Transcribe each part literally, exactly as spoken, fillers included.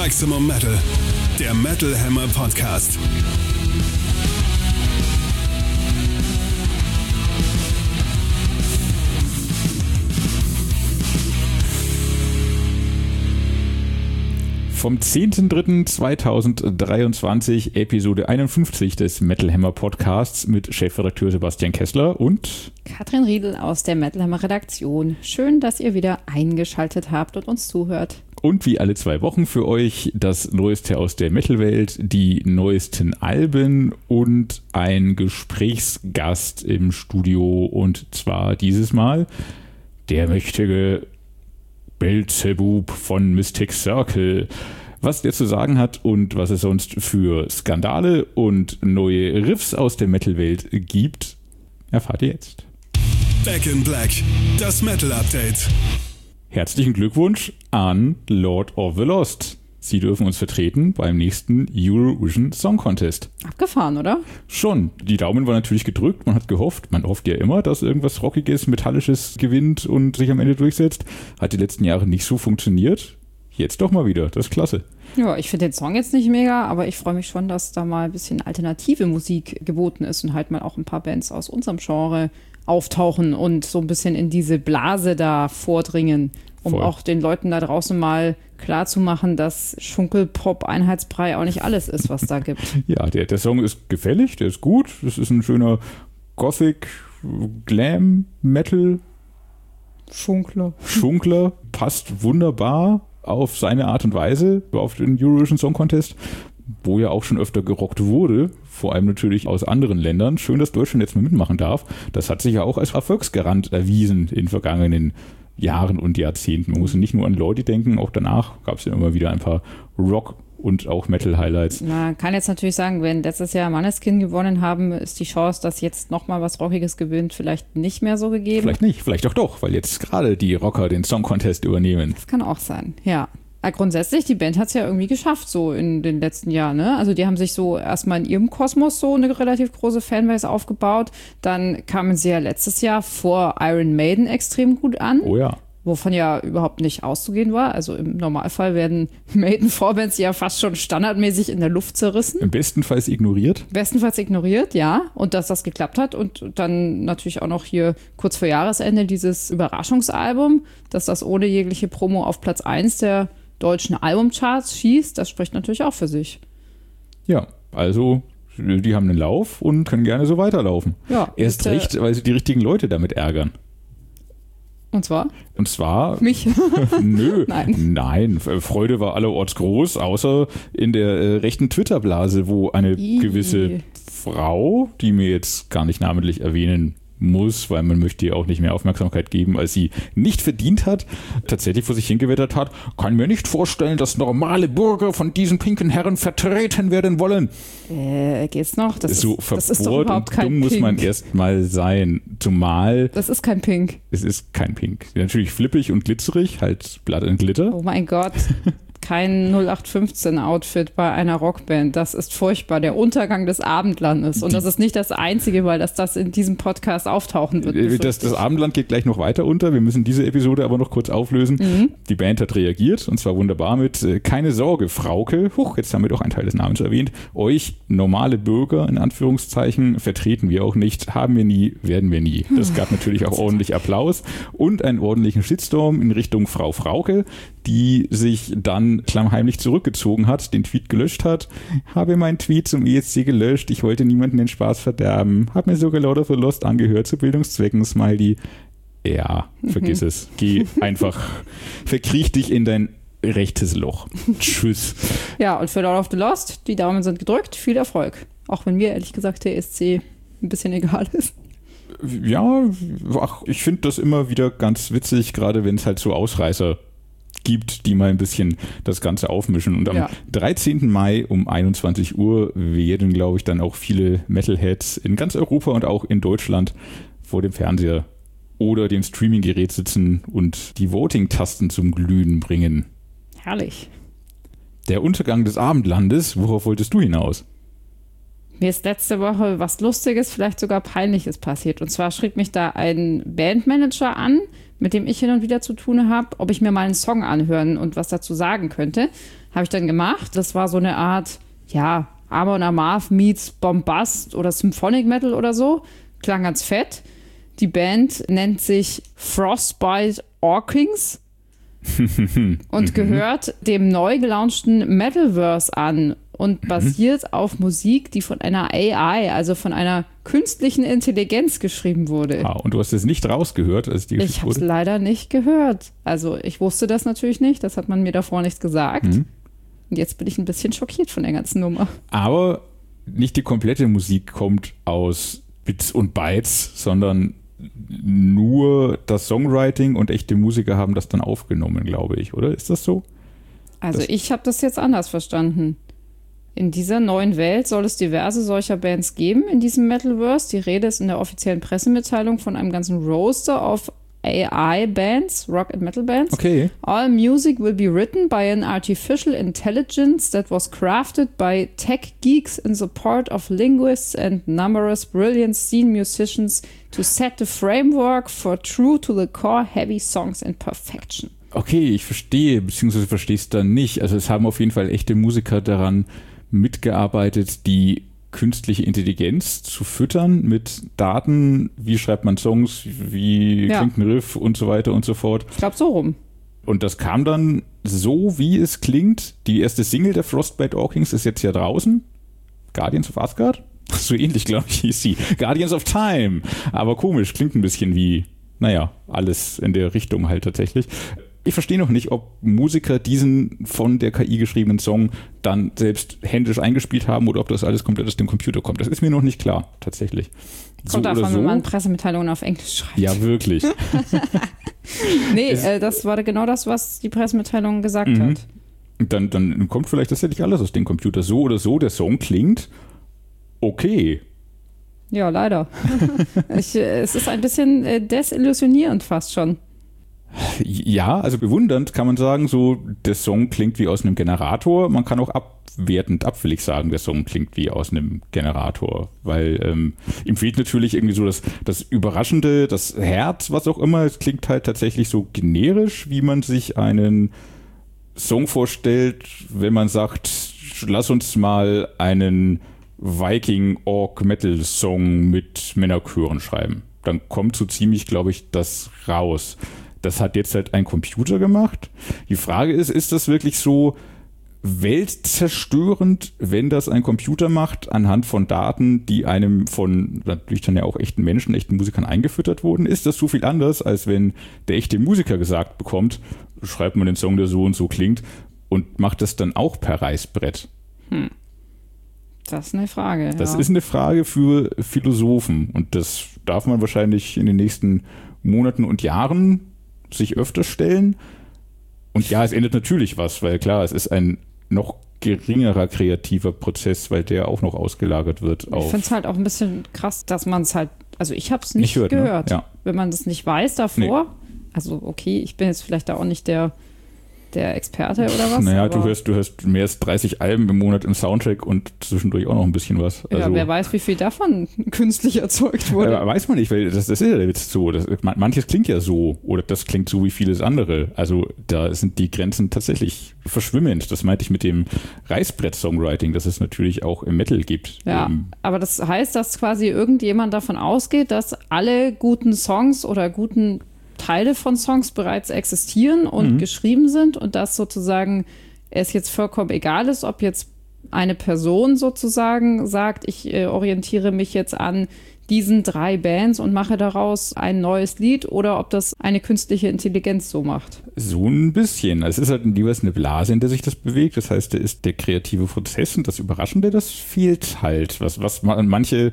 Maximum Metal, der Metal Hammer Podcast. Vom zehnten dritten zweitausenddreiundzwanzig, Episode einundfünfzig des Metal Hammer Podcasts mit Chefredakteur Sebastian Kessler und Katrin Riedl aus der Metal Hammer Redaktion. Schön, dass ihr wieder eingeschaltet habt und uns zuhört. Und wie alle zwei Wochen für euch das Neueste aus der Metal-Welt, die neuesten Alben und ein Gesprächsgast im Studio. Und zwar dieses Mal der mächtige Belzebub von Mystic Circle. Was der zu sagen hat und was es sonst für Skandale und neue Riffs aus der Metal-Welt gibt, erfahrt ihr jetzt. Back in Black, das Metal-Update. Herzlichen Glückwunsch an Lord of the Lost. Sie dürfen uns vertreten beim nächsten Eurovision Song Contest. Abgefahren, oder? Schon. Die Daumen waren natürlich gedrückt. Man hat gehofft, man hofft ja immer, dass irgendwas Rockiges, Metallisches gewinnt und sich am Ende durchsetzt. Hat die letzten Jahre nicht so funktioniert. Jetzt doch mal wieder. Das ist klasse. Ja, ich finde den Song jetzt nicht mega, aber ich freue mich schon, dass da mal ein bisschen alternative Musik geboten ist und halt mal auch ein paar Bands aus unserem Genre auftauchen und so ein bisschen in diese Blase da vordringen, um Voll. auch den Leuten da draußen mal klarzumachen, dass Schunkelpop-Einheitsbrei auch nicht alles ist, was da gibt. Ja, der, der Song ist gefällig, der ist gut. Das ist ein schöner Gothic, Glam, Metal. Schunkler. Schunkler, passt wunderbar auf seine Art und Weise auf den Eurovision Song Contest, wo ja auch schon öfter gerockt wurde, vor allem natürlich aus anderen Ländern. Schön, dass Deutschland jetzt mal mitmachen darf. Das hat sich ja auch als Erfolgsgarant erwiesen in vergangenen Jahren und Jahrzehnten. Man muss nicht nur an Lordi denken, auch danach gab es ja immer wieder ein paar Rock- und auch Metal-Highlights. Man kann jetzt natürlich sagen, wenn letztes Jahr Måneskin gewonnen haben, ist die Chance, dass jetzt nochmal was Rockiges gewinnt, vielleicht nicht mehr so gegeben. Vielleicht nicht, vielleicht auch doch, weil jetzt gerade die Rocker den Song-Contest übernehmen. Das kann auch sein, ja. Ja, grundsätzlich, die Band hat es ja irgendwie geschafft, so in den letzten Jahren. Ne? Also die haben sich so erstmal in ihrem Kosmos so eine relativ große Fanbase aufgebaut. Dann kamen sie ja letztes Jahr vor Iron Maiden extrem gut an. Oh ja. Wovon ja überhaupt nicht auszugehen war. Also im Normalfall werden Maiden-Vorbands ja fast schon standardmäßig in der Luft zerrissen. Im bestenfalls ignoriert. Bestenfalls ignoriert, ja. Und dass das geklappt hat. Und dann natürlich auch noch hier kurz vor Jahresende dieses Überraschungsalbum, dass das ohne jegliche Promo auf Platz eins der deutschen Albumcharts schießt, das spricht natürlich auch für sich. Ja, also die haben einen Lauf und können gerne so weiterlaufen. Ja, erst bitte. recht, weil sie die richtigen Leute damit ärgern. Und zwar? Und zwar? Mich? Nö. Nein. Nein, Freude war allerorts groß, außer in der äh, rechten Twitter-Blase, wo eine Ii. gewisse Frau, die mir jetzt gar nicht namentlich erwähnen muss, weil man möchte ihr auch nicht mehr Aufmerksamkeit geben, als sie nicht verdient hat, tatsächlich vor sich hingewettert hat, kann mir nicht vorstellen, dass normale Bürger von diesen pinken Herren vertreten werden wollen. Äh, geht's noch? Das so ist, das ist doch überhaupt und kein dumm muss Pink. man erst mal sein. Zumal Das ist kein Pink. es ist kein Pink. Natürlich flippig und glitzerig, halt Blood and Glitter. Oh mein Gott. Kein null acht fünfzehn Outfit bei einer Rockband. Das ist furchtbar. Der Untergang des Abendlandes. Und das ist nicht das Einzige, weil das, das in diesem Podcast auftauchen wird. Das, das Abendland geht gleich noch weiter unter. Wir müssen diese Episode aber noch kurz auflösen. Mhm. Die Band hat reagiert und zwar wunderbar mit äh, keine Sorge, Frauke. Huch, jetzt haben wir doch einen Teil des Namens erwähnt. Euch normale Bürger, in Anführungszeichen, vertreten wir auch nicht. Haben wir nie, werden wir nie. Das gab natürlich auch ordentlich Applaus und einen ordentlichen Shitstorm in Richtung Frau Frauke, die sich dann klammheimlich zurückgezogen hat, den Tweet gelöscht hat. Habe meinen Tweet zum E S C gelöscht. Ich wollte niemanden den Spaß verderben. Hab mir sogar Lord of the Lost angehört zu Bildungszwecken, Smiley. Ja, vergiss mhm. es. Geh einfach, verkriech dich in dein rechtes Loch. Tschüss. Ja, und für Lord of the Lost, die Daumen sind gedrückt. Viel Erfolg. Auch wenn mir ehrlich gesagt der E S C ein bisschen egal ist. Ja, ach, ich finde das immer wieder ganz witzig, gerade wenn es halt so Ausreißer gibt, die mal ein bisschen das Ganze aufmischen. Und am ja. dreizehnten Mai um einundzwanzig Uhr werden, glaube ich, dann auch viele Metalheads in ganz Europa und auch in Deutschland vor dem Fernseher oder dem Streaminggerät sitzen und die Voting-Tasten zum Glühen bringen. Herrlich. Der Untergang des Abendlandes, worauf wolltest du hinaus? Mir ist letzte Woche was Lustiges, vielleicht sogar Peinliches passiert. Und zwar schrieb mich da ein Bandmanager an, mit dem ich hin und wieder zu tun habe, ob ich mir mal einen Song anhören und was dazu sagen könnte. Habe ich dann gemacht. Das war so eine Art, ja, Amon Amarth meets Bombast oder Symphonic Metal oder so. Klang ganz fett. Die Band nennt sich Frostbite Orkings und gehört dem neu gelaunchten Metalverse an und basiert mhm. auf Musik, die von einer A I, also von einer künstlichen Intelligenz geschrieben wurde. Ah, und du hast es nicht rausgehört, als die Ich habe es leider nicht gehört. Also ich wusste das natürlich nicht, das hat man mir davor nicht gesagt. Mhm. Und jetzt bin ich ein bisschen schockiert von der ganzen Nummer. Aber nicht die komplette Musik kommt aus Bits und Bytes, sondern nur das Songwriting und echte Musiker haben das dann aufgenommen, glaube ich, oder? Ist das so? Also das ich habe das jetzt anders verstanden. In dieser neuen Welt soll es diverse solcher Bands geben in diesem Metalverse. Die Rede ist in der offiziellen Pressemitteilung von einem ganzen Roster of A I-Bands, Rock and Metal Bands. Okay. All music will be written by an artificial intelligence that was crafted by tech geeks in support of linguists and numerous brilliant scene musicians to set the framework for true to the core heavy songs in perfection. Okay, ich verstehe, beziehungsweise verstehe es dann nicht. Also es haben auf jeden Fall echte Musiker daran mitgearbeitet, die künstliche Intelligenz zu füttern mit Daten, wie schreibt man Songs, wie ja. klingt ein Riff und so weiter und so fort. Ich glaube so rum. Und das kam dann so, wie es klingt. Die erste Single der Frostbite Orkings ist jetzt ja draußen. Guardians of Asgard? So ähnlich, glaube ich, hieß sie. Guardians of Time. Aber komisch, klingt ein bisschen wie, naja, alles in der Richtung halt tatsächlich. Ich verstehe noch nicht, ob Musiker diesen von der K I geschriebenen Song dann selbst händisch eingespielt haben oder ob das alles komplett aus dem Computer kommt. Das ist mir noch nicht klar, tatsächlich. Kommt so davon, so. wenn man Pressemitteilungen auf Englisch schreibt. Ja, wirklich. nee, äh, das war genau das, was die Pressemitteilung gesagt mhm. hat. Dann, dann kommt vielleicht tatsächlich alles aus dem Computer. So oder so, der Song klingt okay. Ja, leider. ich, äh, es ist ein bisschen äh, desillusionierend fast schon. Ja, also bewundernd kann man sagen, so der Song klingt wie aus einem Generator. Man kann auch abwertend, abfällig sagen, der Song klingt wie aus einem Generator, weil ähm, ihm fehlt natürlich irgendwie so das, das Überraschende, das Herz, was auch immer. Es klingt halt tatsächlich so generisch, wie man sich einen Song vorstellt, wenn man sagt, lass uns mal einen Viking-Orc-Metal-Song mit Männerchören schreiben. Dann kommt so ziemlich, glaube ich, das raus. Das hat jetzt halt ein Computer gemacht. Die Frage ist, ist das wirklich so weltzerstörend, wenn das ein Computer macht, anhand von Daten, die einem von natürlich dann ja auch echten Menschen, echten Musikern eingefüttert wurden? Ist das so viel anders, als wenn der echte Musiker gesagt bekommt, schreibt man den Song, der so und so klingt, und macht das dann auch per Reißbrett? Hm. Das ist eine Frage. Das ja. ist eine Frage für Philosophen, und das darf man wahrscheinlich in den nächsten Monaten und Jahren sich öfter stellen. Und ja, es ändert natürlich was, weil klar, es ist ein noch geringerer kreativer Prozess, weil der auch noch ausgelagert wird. Ich finde es halt auch ein bisschen krass, dass man es halt, also ich habe es nicht, nicht hört, gehört. Ne? Ja. Wenn man das nicht weiß davor, nee. Also okay, ich bin jetzt vielleicht da auch nicht der der Experte oder was? Naja, du hörst, du hörst mehr als dreißig Alben im Monat im Soundtrack und zwischendurch auch noch ein bisschen was. Ja, also, wer weiß, wie viel davon künstlich erzeugt wurde. Ja, weiß man nicht, weil das, das ist ja jetzt so. Das, manches klingt ja so oder das klingt so wie vieles andere. Also da sind die Grenzen tatsächlich verschwimmend. Das meinte ich mit dem Reißbrett-Songwriting, das es natürlich auch im Metal gibt. Ja, ähm, aber das heißt, dass quasi irgendjemand davon ausgeht, dass alle guten Songs oder guten Teile von Songs bereits existieren und mhm. geschrieben sind und dass sozusagen es jetzt vollkommen egal ist, ob jetzt eine Person sozusagen sagt, ich äh, orientiere mich jetzt an diesen drei Bands und mache daraus ein neues Lied, oder ob das eine künstliche Intelligenz so macht. So ein bisschen. Es ist halt jeweils eine Blase, in der sich das bewegt. Das heißt, da ist der kreative Prozess und das Überraschende, das fehlt halt. Was, was man, manche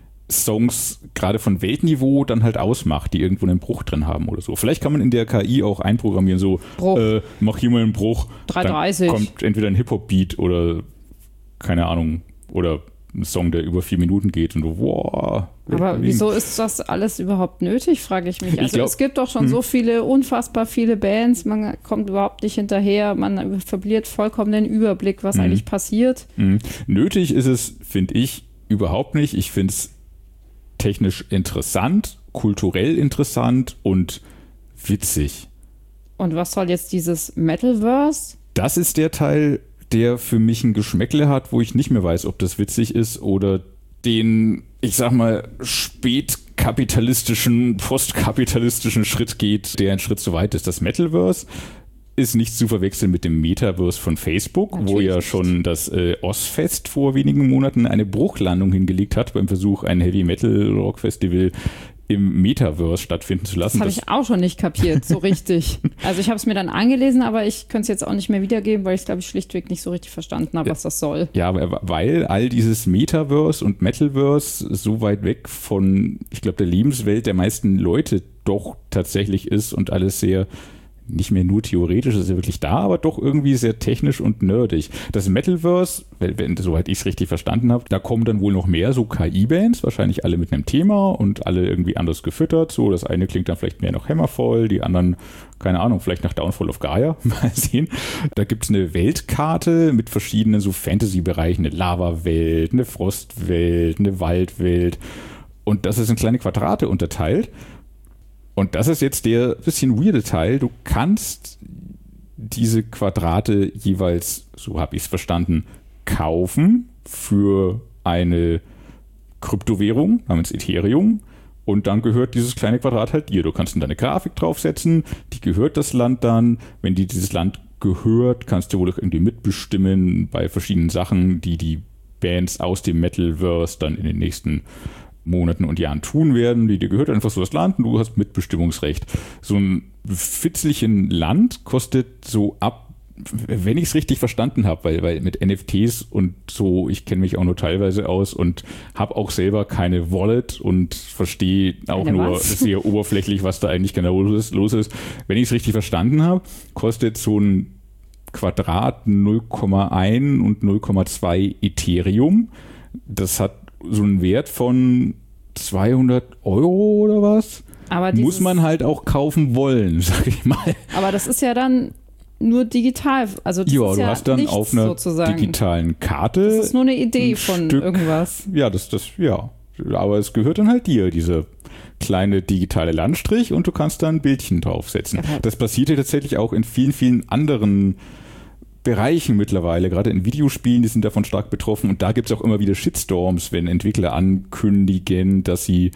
Songs gerade von Weltniveau dann halt ausmacht, die irgendwo einen Bruch drin haben oder so. Vielleicht kann man in der K I auch einprogrammieren, so äh, mach hier mal einen Bruch, drei dreißig. Dann kommt entweder ein Hip-Hop-Beat oder keine Ahnung, oder ein Song, der über vier Minuten geht und du, wow. Aber wieso ist das alles überhaupt nötig, frage ich mich. Also ich glaub, es gibt doch schon hm. so viele, unfassbar viele Bands, man kommt überhaupt nicht hinterher, man verliert vollkommen den Überblick, was hm. eigentlich passiert. Hm. Nötig ist es, finde ich, überhaupt nicht. Ich finde es technisch interessant, kulturell interessant und witzig. Und was soll jetzt dieses Metalverse? Das ist der Teil, der für mich ein Geschmäckle hat, wo ich nicht mehr weiß, ob das witzig ist oder den, ich sag mal, spätkapitalistischen, postkapitalistischen Schritt geht, der einen Schritt zu weit ist. Das Metalverse ist nicht zu verwechseln mit dem Metaverse von Facebook, natürlich, wo ja schon das äh, Ozzfest vor wenigen Monaten eine Bruchlandung hingelegt hat beim Versuch, ein Heavy-Metal-Rock-Festival im Metaverse stattfinden zu lassen. Das habe ich auch schon nicht kapiert, so richtig. Also ich habe es mir dann angelesen, aber ich könnte es jetzt auch nicht mehr wiedergeben, weil ich es, glaube ich, schlichtweg nicht so richtig verstanden habe, was das soll. Ja, weil all dieses Metaverse und Metalverse so weit weg von, ich glaube, der Lebenswelt der meisten Leute doch tatsächlich ist und alles sehr nicht mehr nur theoretisch, ist ja wirklich da, aber doch irgendwie sehr technisch und nerdig. Das Metalverse, wenn, wenn soweit ich es richtig verstanden habe, da kommen dann wohl noch mehr so K I-Bands, wahrscheinlich alle mit einem Thema und alle irgendwie anders gefüttert. So, das eine klingt dann vielleicht mehr nach Hammerfall, die anderen, keine Ahnung, vielleicht nach Downfall of Gaia. Mal sehen. Da gibt es eine Weltkarte mit verschiedenen so Fantasy-Bereichen, eine Lava-Welt, eine Frostwelt, eine Waldwelt. Und das ist in kleine Quadrate unterteilt. Und das ist jetzt der bisschen weirde Teil. Du kannst diese Quadrate jeweils, so habe ich es verstanden, kaufen für eine Kryptowährung namens Ethereum. Und dann gehört dieses kleine Quadrat halt dir. Du kannst dann deine Grafik draufsetzen, die gehört das Land dann. Wenn dir dieses Land gehört, kannst du wohl auch irgendwie mitbestimmen bei verschiedenen Sachen, die die Bands aus dem Metalverse dann in den nächsten Monaten und Jahren tun werden, die dir gehört einfach so das Land und du hast Mitbestimmungsrecht. So ein fitzlichen Land kostet so ab, wenn ich es richtig verstanden habe, weil, weil mit N F Ts und so, ich kenne mich auch nur teilweise aus und habe auch selber keine Wallet und verstehe auch Eine nur was? sehr oberflächlich, was da eigentlich genau los ist. Los ist. Wenn ich es richtig verstanden habe, kostet so ein Quadrat null Komma eins und null Komma zwei Ethereum. Das hat so einen Wert von zweihundert Euro oder was? Aber dieses, muss man halt auch kaufen wollen, sag ich mal. Aber das ist ja dann nur digital. Also das Ja, ist du ja hast dann nichts, auf einer sozusagen. digitalen Karte. Das ist nur eine Idee ein von Stück, irgendwas. Ja, das, das, ja. Aber es gehört dann halt dir, diese kleine digitale Landstrich, und du kannst da ein Bildchen draufsetzen. Ja. Das passiert ja tatsächlich auch in vielen, vielen anderen Bereichen mittlerweile, gerade in Videospielen, die sind davon stark betroffen, und da gibt es auch immer wieder Shitstorms, wenn Entwickler ankündigen, dass sie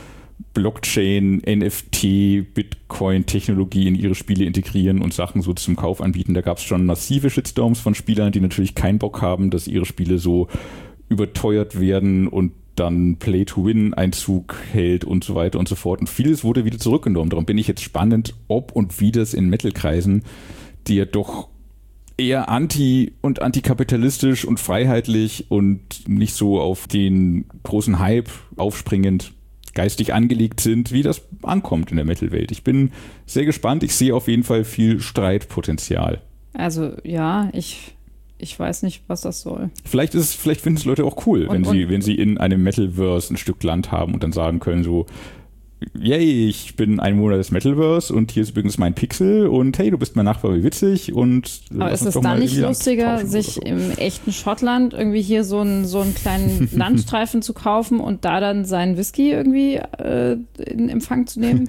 Blockchain, N F T, Bitcoin-Technologie in ihre Spiele integrieren und Sachen so zum Kauf anbieten. Da gab es schon massive Shitstorms von Spielern, die natürlich keinen Bock haben, dass ihre Spiele so überteuert werden und dann Play-to-Win-Einzug hält und so weiter und so fort. Und vieles wurde wieder zurückgenommen. Darum bin ich jetzt spannend, ob und wie das in Metal-Kreisen, die ja doch eher anti- und antikapitalistisch und freiheitlich und nicht so auf den großen Hype aufspringend geistig angelegt sind, wie das ankommt in der Metal-Welt. Ich bin sehr gespannt. Ich sehe auf jeden Fall viel Streitpotenzial. Also ja, ich, ich weiß nicht, was das soll. Vielleicht ist, vielleicht finden es Leute auch cool, Und- wenn und- sie, wenn sie in einem Metalverse ein Stück Land haben und dann sagen können so, yay, ich bin ein Monat des Metalverse und hier ist übrigens mein Pixel und hey, du bist mein Nachbar, wie witzig. Und Aber lass ist uns es doch dann mal nicht irgendwie lustiger, tauschen oder sich so. im echten Schottland irgendwie hier so einen, so einen kleinen Landstreifen zu kaufen und da dann seinen Whisky irgendwie äh, in Empfang zu nehmen?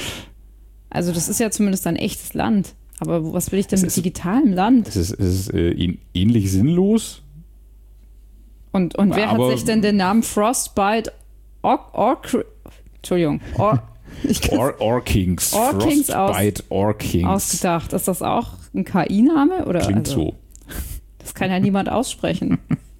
Also das ist ja zumindest ein echtes Land. Aber was will ich denn Es mit ist- digitalem Land? Es ist, es ist äh, ähn- ähnlich sinnlos. Und, und wer aber- hat sich denn den Namen Frostbite Orc... Orc Entschuldigung. Or, ich Or Orkings. Orkings aus- Frostbite Orkings. ausgedacht. Ist das auch ein K I-Name? Oder Klingt also, so. Das kann ja niemand aussprechen.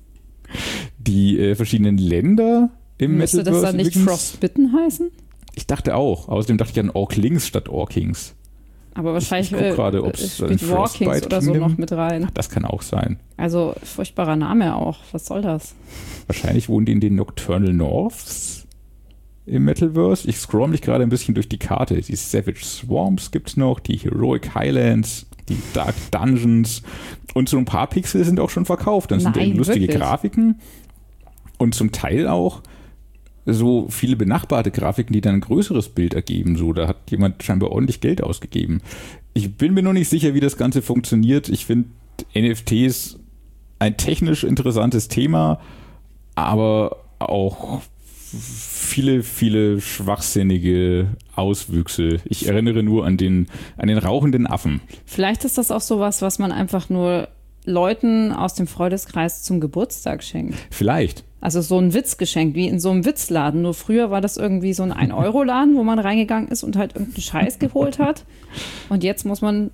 Die äh, verschiedenen Länder im Müsste das Metaverse dann nicht übrigens- Frostbitten heißen? Ich dachte auch. Außerdem dachte ich an Orklings statt Orkings. Aber wahrscheinlich ich guck äh, gerade, äh, ob's spielt ein Walkings Frostbite oder so Kingdom- noch mit rein. Das kann auch sein. Also furchtbarer Name auch. Was soll das? Wahrscheinlich wohnen die in den Nocturnal Norths im Metaverse. Ich scroll mich gerade ein bisschen durch die Karte. Die Savage Swamps gibt es noch, die Heroic Highlands, die Dark Dungeons, und so ein paar Pixel sind auch schon verkauft. Dann sind Nein, eben lustige wirklich? Grafiken und zum Teil auch so viele benachbarte Grafiken, die dann ein größeres Bild ergeben. So, da hat jemand scheinbar ordentlich Geld ausgegeben. Ich bin mir noch nicht sicher, wie das Ganze funktioniert. Ich finde N F Ts ein technisch interessantes Thema, aber auch viele, viele schwachsinnige Auswüchse. Ich erinnere nur an den, an den rauchenden Affen. Vielleicht ist das auch sowas, was man einfach nur Leuten aus dem Freundeskreis zum Geburtstag schenkt. Vielleicht. Also so ein Witzgeschenk, wie in so einem Witzladen. Nur früher war das irgendwie so ein ein-Euro-Laden, wo man reingegangen ist und halt irgendeinen Scheiß geholt hat. Und jetzt muss man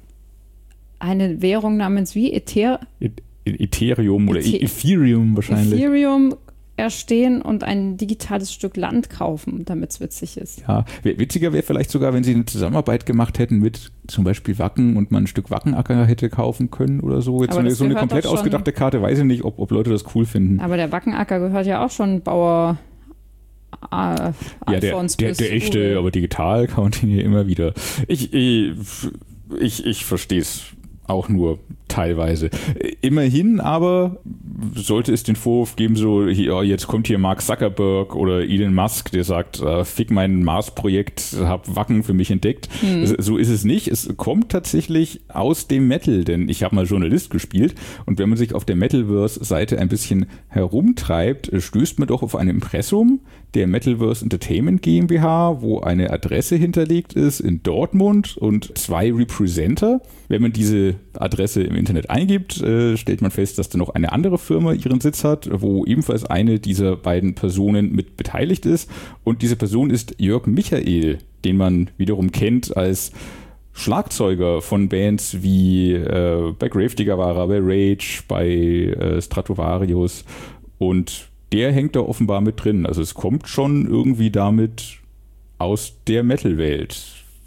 eine Währung namens wie? Ether- Ethereum oder Ethe- Ethereum wahrscheinlich. Ethereum erstehen und ein digitales Stück Land kaufen, damit es witzig ist. Ja, witziger wäre vielleicht sogar, wenn sie eine Zusammenarbeit gemacht hätten mit zum Beispiel Wacken und man ein Stück Wackenacker hätte kaufen können oder so. Jetzt so eine, so eine komplett ausgedachte Karte, weiß ich nicht, ob, ob Leute das cool finden. Aber der Wackenacker gehört ja auch schon Bauer äh, ja, Alfons der, der, der echte, Uwe. aber digital kann man den hier immer wieder. Ich, ich, ich, ich verstehe es auch nur teilweise. Immerhin aber sollte es den Vorwurf geben, so, ja, jetzt kommt hier Mark Zuckerberg oder Elon Musk, der sagt, äh, fick mein Mars-Projekt, hab Wacken für mich entdeckt. Hm. So ist es nicht. Es kommt tatsächlich aus dem Metal, denn ich habe mal Journalist gespielt und wenn man sich auf der Metalverse-Seite ein bisschen herumtreibt, stößt man doch auf ein Impressum der Metalverse Entertainment GmbH, wo eine Adresse hinterlegt ist in Dortmund und zwei Representer. Wenn man diese Adresse im Internet eingibt, äh, stellt man fest, dass da noch eine andere Firma ihren Sitz hat, wo ebenfalls eine dieser beiden Personen mit beteiligt ist. Und diese Person ist Jörg Michael, den man wiederum kennt als Schlagzeuger von Bands wie äh, bei Gravedigger war er, bei Rage, bei äh, Stratovarius, und der hängt da offenbar mit drin. Also es kommt schon irgendwie damit aus der Metal-Welt.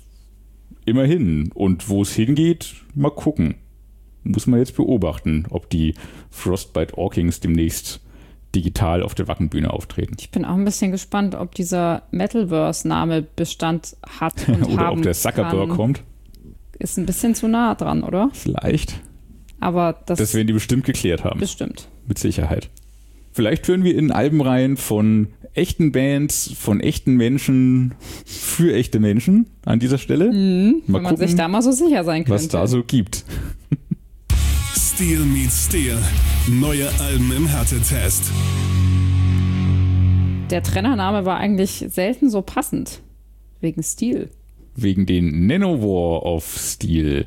Immerhin. Und wo es hingeht, mal gucken. Muss man jetzt beobachten, ob die Frostbite Orkings demnächst digital auf der Wackenbühne auftreten. Ich bin auch ein bisschen gespannt, ob dieser Metalverse-Name Bestand hat und oder haben ob der Zuckerberg kann. kommt. Ist ein bisschen zu nah dran, oder? Vielleicht. Aber das, das werden die bestimmt geklärt haben. Bestimmt. Mit Sicherheit. Vielleicht hören wir in Albenreihen von echten Bands, von echten Menschen für echte Menschen an dieser Stelle. Mhm, mal wenn man gucken, sich da mal so sicher sein könnte. was da so gibt. Steel meets Steel. Neue Alben im Härtetest. Der Trennername war eigentlich selten so passend. Wegen Steel. Wegen den Nanowar of Steel,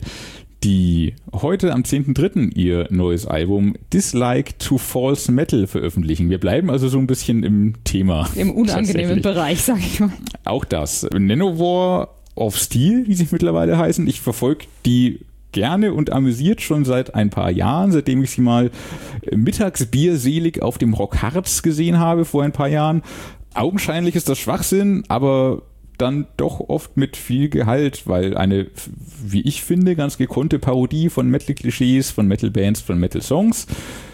die heute am zehnten dritten ihr neues Album Dislike to False Metal veröffentlichen. Wir bleiben also so ein bisschen im Thema. Im unangenehmen Bereich, sag ich mal. Auch das. Nanowar of Steel, wie sie mittlerweile heißen. Ich verfolge die gerne und amüsiert schon seit ein paar Jahren, seitdem ich sie mal mittagsbierselig auf dem Rockharz gesehen habe vor ein paar Jahren. Augenscheinlich ist das Schwachsinn, aber dann doch oft mit viel Gehalt, weil eine, wie ich finde, ganz gekonnte Parodie von Metal-Klischees, von Metal-Bands, von Metal-Songs.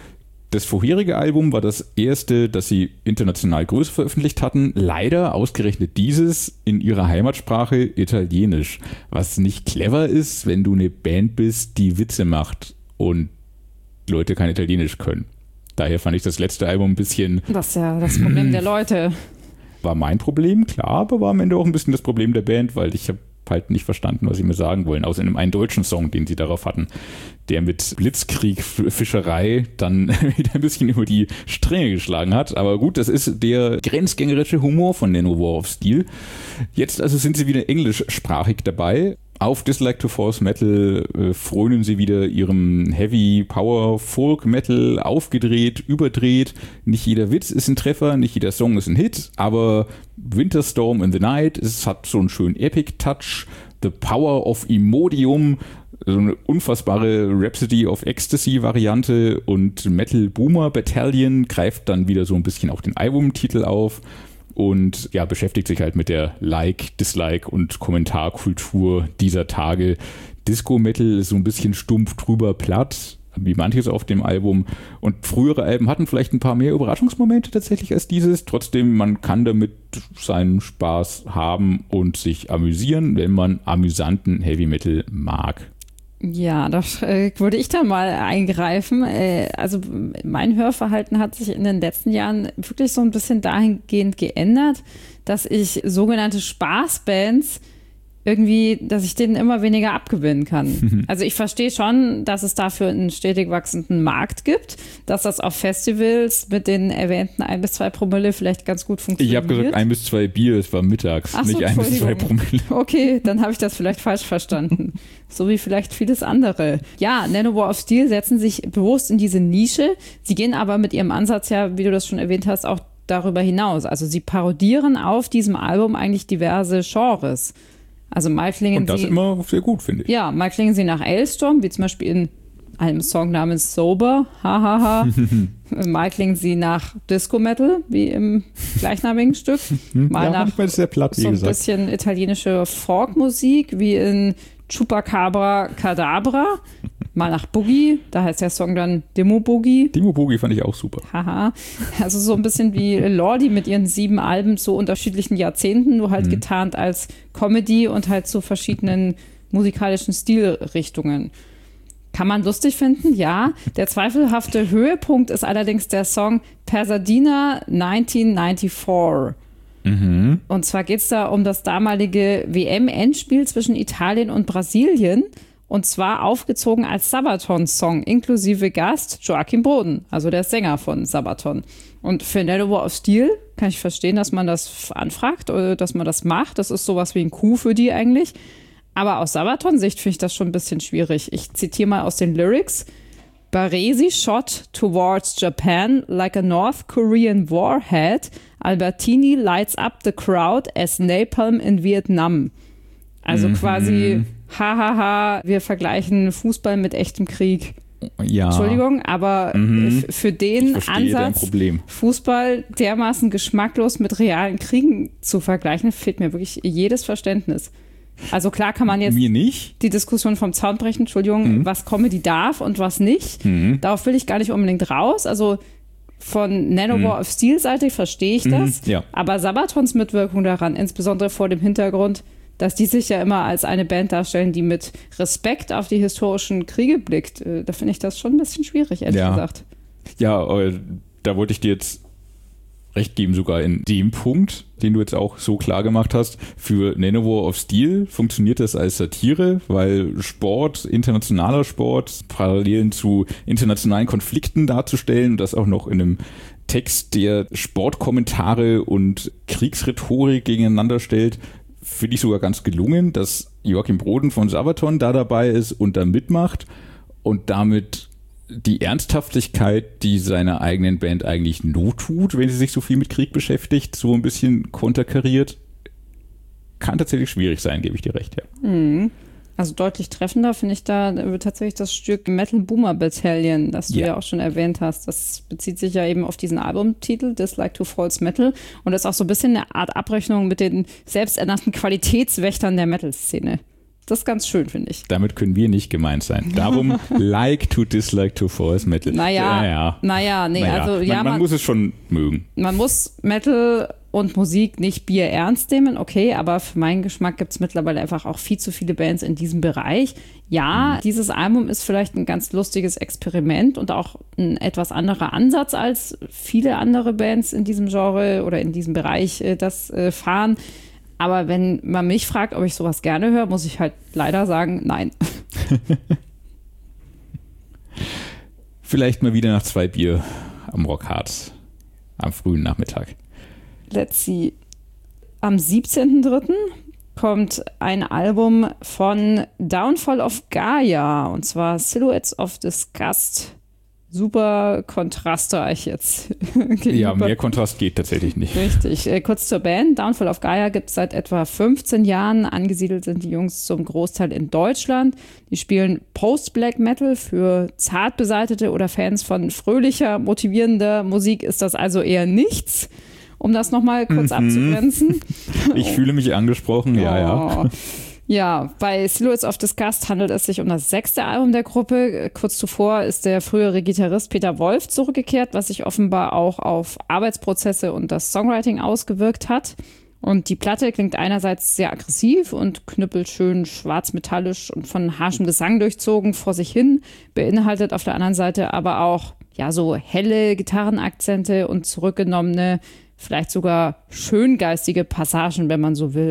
Das vorherige Album war das erste, das sie international größer veröffentlicht hatten. Leider ausgerechnet dieses in ihrer Heimatsprache Italienisch. Was nicht clever ist, wenn du eine Band bist, die Witze macht und Leute kein Italienisch können. Daher fand ich das letzte Album ein bisschen... Das ist ja das Problem der Leute. War mein Problem, klar, aber war am Ende auch ein bisschen das Problem der Band, weil ich habe halt nicht verstanden, was sie mir sagen wollen, außer in einem einen deutschen Song, den sie darauf hatten, der mit Blitzkrieg, Fischerei dann wieder ein bisschen über die Stränge geschlagen hat. Aber gut, das ist der grenzgängerische Humor von Nanowar of Steel. Jetzt also sind sie wieder englischsprachig dabei. Auf Dislike to False Metal äh, frönen sie wieder ihrem Heavy Power Folk Metal, aufgedreht, überdreht. Nicht jeder Witz ist ein Treffer, nicht jeder Song ist ein Hit, aber Winterstorm in the Night, es hat so einen schönen Epic Touch. The Power of Imodium, so eine unfassbare Rhapsody of Ecstasy Variante, und Metal Boomer Battalion greift dann wieder so ein bisschen auch den Albumtitel auf. Und ja, beschäftigt sich halt mit der Like, Dislike und Kommentarkultur dieser Tage. Disco-Metal ist so ein bisschen stumpf drüber platt, wie manches auf dem Album. Und frühere Alben hatten vielleicht ein paar mehr Überraschungsmomente tatsächlich als dieses. Trotzdem, man kann damit seinen Spaß haben und sich amüsieren, wenn man amüsanten Heavy Metal mag. Ja, da äh, würde ich da mal eingreifen. Äh, also mein Hörverhalten hat sich in den letzten Jahren wirklich so ein bisschen dahingehend geändert, dass ich sogenannte Spaßbands irgendwie, dass ich denen immer weniger abgewinnen kann. Also ich verstehe schon, dass es dafür einen stetig wachsenden Markt gibt, dass das auf Festivals mit den erwähnten ein bis zwei Promille vielleicht ganz gut funktioniert. Ich habe gesagt ein bis zwei Bier, es war mittags, Ach so, nicht ein bis zwei Promille. Okay, dann habe ich das vielleicht falsch verstanden. So wie vielleicht vieles andere. Ja, Nanowar of Steel setzen sich bewusst in diese Nische. Sie gehen aber mit ihrem Ansatz ja, wie du das schon erwähnt hast, auch darüber hinaus. Also sie parodieren auf diesem Album eigentlich diverse Genres. Also mal klingen Und das sie, immer sehr gut, finde ich. Ja, mal klingen sie nach Ailstorm, wie zum Beispiel in einem Song namens Sober, hahaha. Mal klingen sie nach Disco-Metal, wie im gleichnamigen Stück. Mal ja, nach manchmal ist es sehr platt, wie so ein gesagt. bisschen italienische Folk-Musik, wie in Chupacabra Cadabra. Mal nach Boogie, da heißt der Song dann Demo Boogie. Demo Boogie fand ich auch super. Haha. Also so ein bisschen wie Lordi mit ihren sieben Alben zu unterschiedlichen Jahrzehnten, nur halt mhm. getarnt als Comedy und halt zu verschiedenen musikalischen Stilrichtungen. Kann man lustig finden, ja. Der zweifelhafte Höhepunkt ist allerdings der Song Pasadena neunzehnhundertvierundneunzig. Mhm. Und zwar geht es da um das damalige W M-Endspiel zwischen Italien und Brasilien. Und zwar aufgezogen als Sabaton-Song, inklusive Gast Joachim Boden, also der Sänger von Sabaton. Und für Nanowar of Steel kann ich verstehen, dass man das anfragt oder dass man das macht. Das ist sowas wie ein Coup für die eigentlich. Aber aus Sabaton-Sicht finde ich das schon ein bisschen schwierig. Ich zitiere mal aus den Lyrics. Baresi shot towards Japan like a North Korean warhead. Albertini lights up the crowd as Napalm in Vietnam. Also mhm. quasi, hahaha, wir vergleichen Fußball mit echtem Krieg. Ja. Entschuldigung, aber mhm. für den Ansatz, Fußball dermaßen geschmacklos mit realen Kriegen zu vergleichen, fehlt mir wirklich jedes Verständnis. Also klar kann man jetzt mir nicht. die Diskussion vom Zaun brechen, Entschuldigung, mhm. was Comedy darf und was nicht. Mhm. Darauf will ich gar nicht unbedingt raus. Also von Nanowar mhm. of Steel Seite verstehe ich das. Mhm, ja. Aber Sabatons Mitwirkung daran, insbesondere vor dem Hintergrund, dass die sich ja immer als eine Band darstellen, die mit Respekt auf die historischen Kriege blickt, da finde ich das schon ein bisschen schwierig, ehrlich ja. gesagt. Ja, da wollte ich dir jetzt recht geben, sogar in dem Punkt, den du jetzt auch so klar gemacht hast. Für Nanowar of Steel funktioniert das als Satire, weil Sport, internationaler Sport, Parallelen zu internationalen Konflikten darzustellen und das auch noch in einem Text, der Sportkommentare und Kriegsrhetorik gegeneinander stellt, finde ich sogar ganz gelungen, dass Joachim Boden von Sabaton da dabei ist und da mitmacht und damit die Ernsthaftigkeit, die seiner eigenen Band eigentlich not tut, wenn sie sich so viel mit Krieg beschäftigt, so ein bisschen konterkariert, kann tatsächlich schwierig sein, gebe ich dir recht, ja. Mhm. Also deutlich treffender finde ich da tatsächlich das Stück Metal Boomer Battalion, das du yeah. ja auch schon erwähnt hast. Das bezieht sich ja eben auf diesen Albumtitel, Dislike to False Metal, und das ist auch so ein bisschen eine Art Abrechnung mit den selbsternannten Qualitätswächtern der Metal-Szene. Das ist ganz schön, finde ich. Damit können wir nicht gemeint sein. Darum like to dislike to false Metal. Naja, naja, naja nee, naja. also ja, man, man, man muss es schon mögen. Man muss Metal und Musik nicht Bier ernst nehmen, okay, aber für meinen Geschmack gibt es mittlerweile einfach auch viel zu viele Bands in diesem Bereich. Ja, mhm. dieses Album ist vielleicht ein ganz lustiges Experiment und auch ein etwas anderer Ansatz als viele andere Bands in diesem Genre oder in diesem Bereich äh, das äh, fahren. Aber wenn man mich fragt, ob ich sowas gerne höre, muss ich halt leider sagen, nein. Vielleicht mal wieder nach zwei Bier am Rockhard am frühen Nachmittag. Let's see. Am siebzehnten dritten kommt ein Album von Downfall of Gaia, und zwar Silhouettes of Disgust. Super kontrastreich jetzt. Ja, mehr Kontrast geht tatsächlich nicht. Richtig. Äh, kurz zur Band. Downfall of Gaia gibt es seit etwa fünfzehn Jahren. Angesiedelt sind die Jungs zum Großteil in Deutschland. Die spielen Post-Black Metal. Für zart beseitete oder Fans von fröhlicher, motivierender Musik ist das also eher nichts. Um das nochmal kurz mhm. abzugrenzen. Ich fühle mich angesprochen, ja, oh. ja. Ja, bei Silhouettes of Disgust handelt es sich um das sechste Album der Gruppe. Kurz zuvor ist der frühere Gitarrist Peter Wolf zurückgekehrt, was sich offenbar auch auf Arbeitsprozesse und das Songwriting ausgewirkt hat. Und die Platte klingt einerseits sehr aggressiv und knüppelt schön schwarzmetallisch und von harschem Gesang durchzogen vor sich hin, beinhaltet auf der anderen Seite aber auch ja so helle Gitarrenakzente und zurückgenommene, vielleicht sogar schöngeistige Passagen, wenn man so will.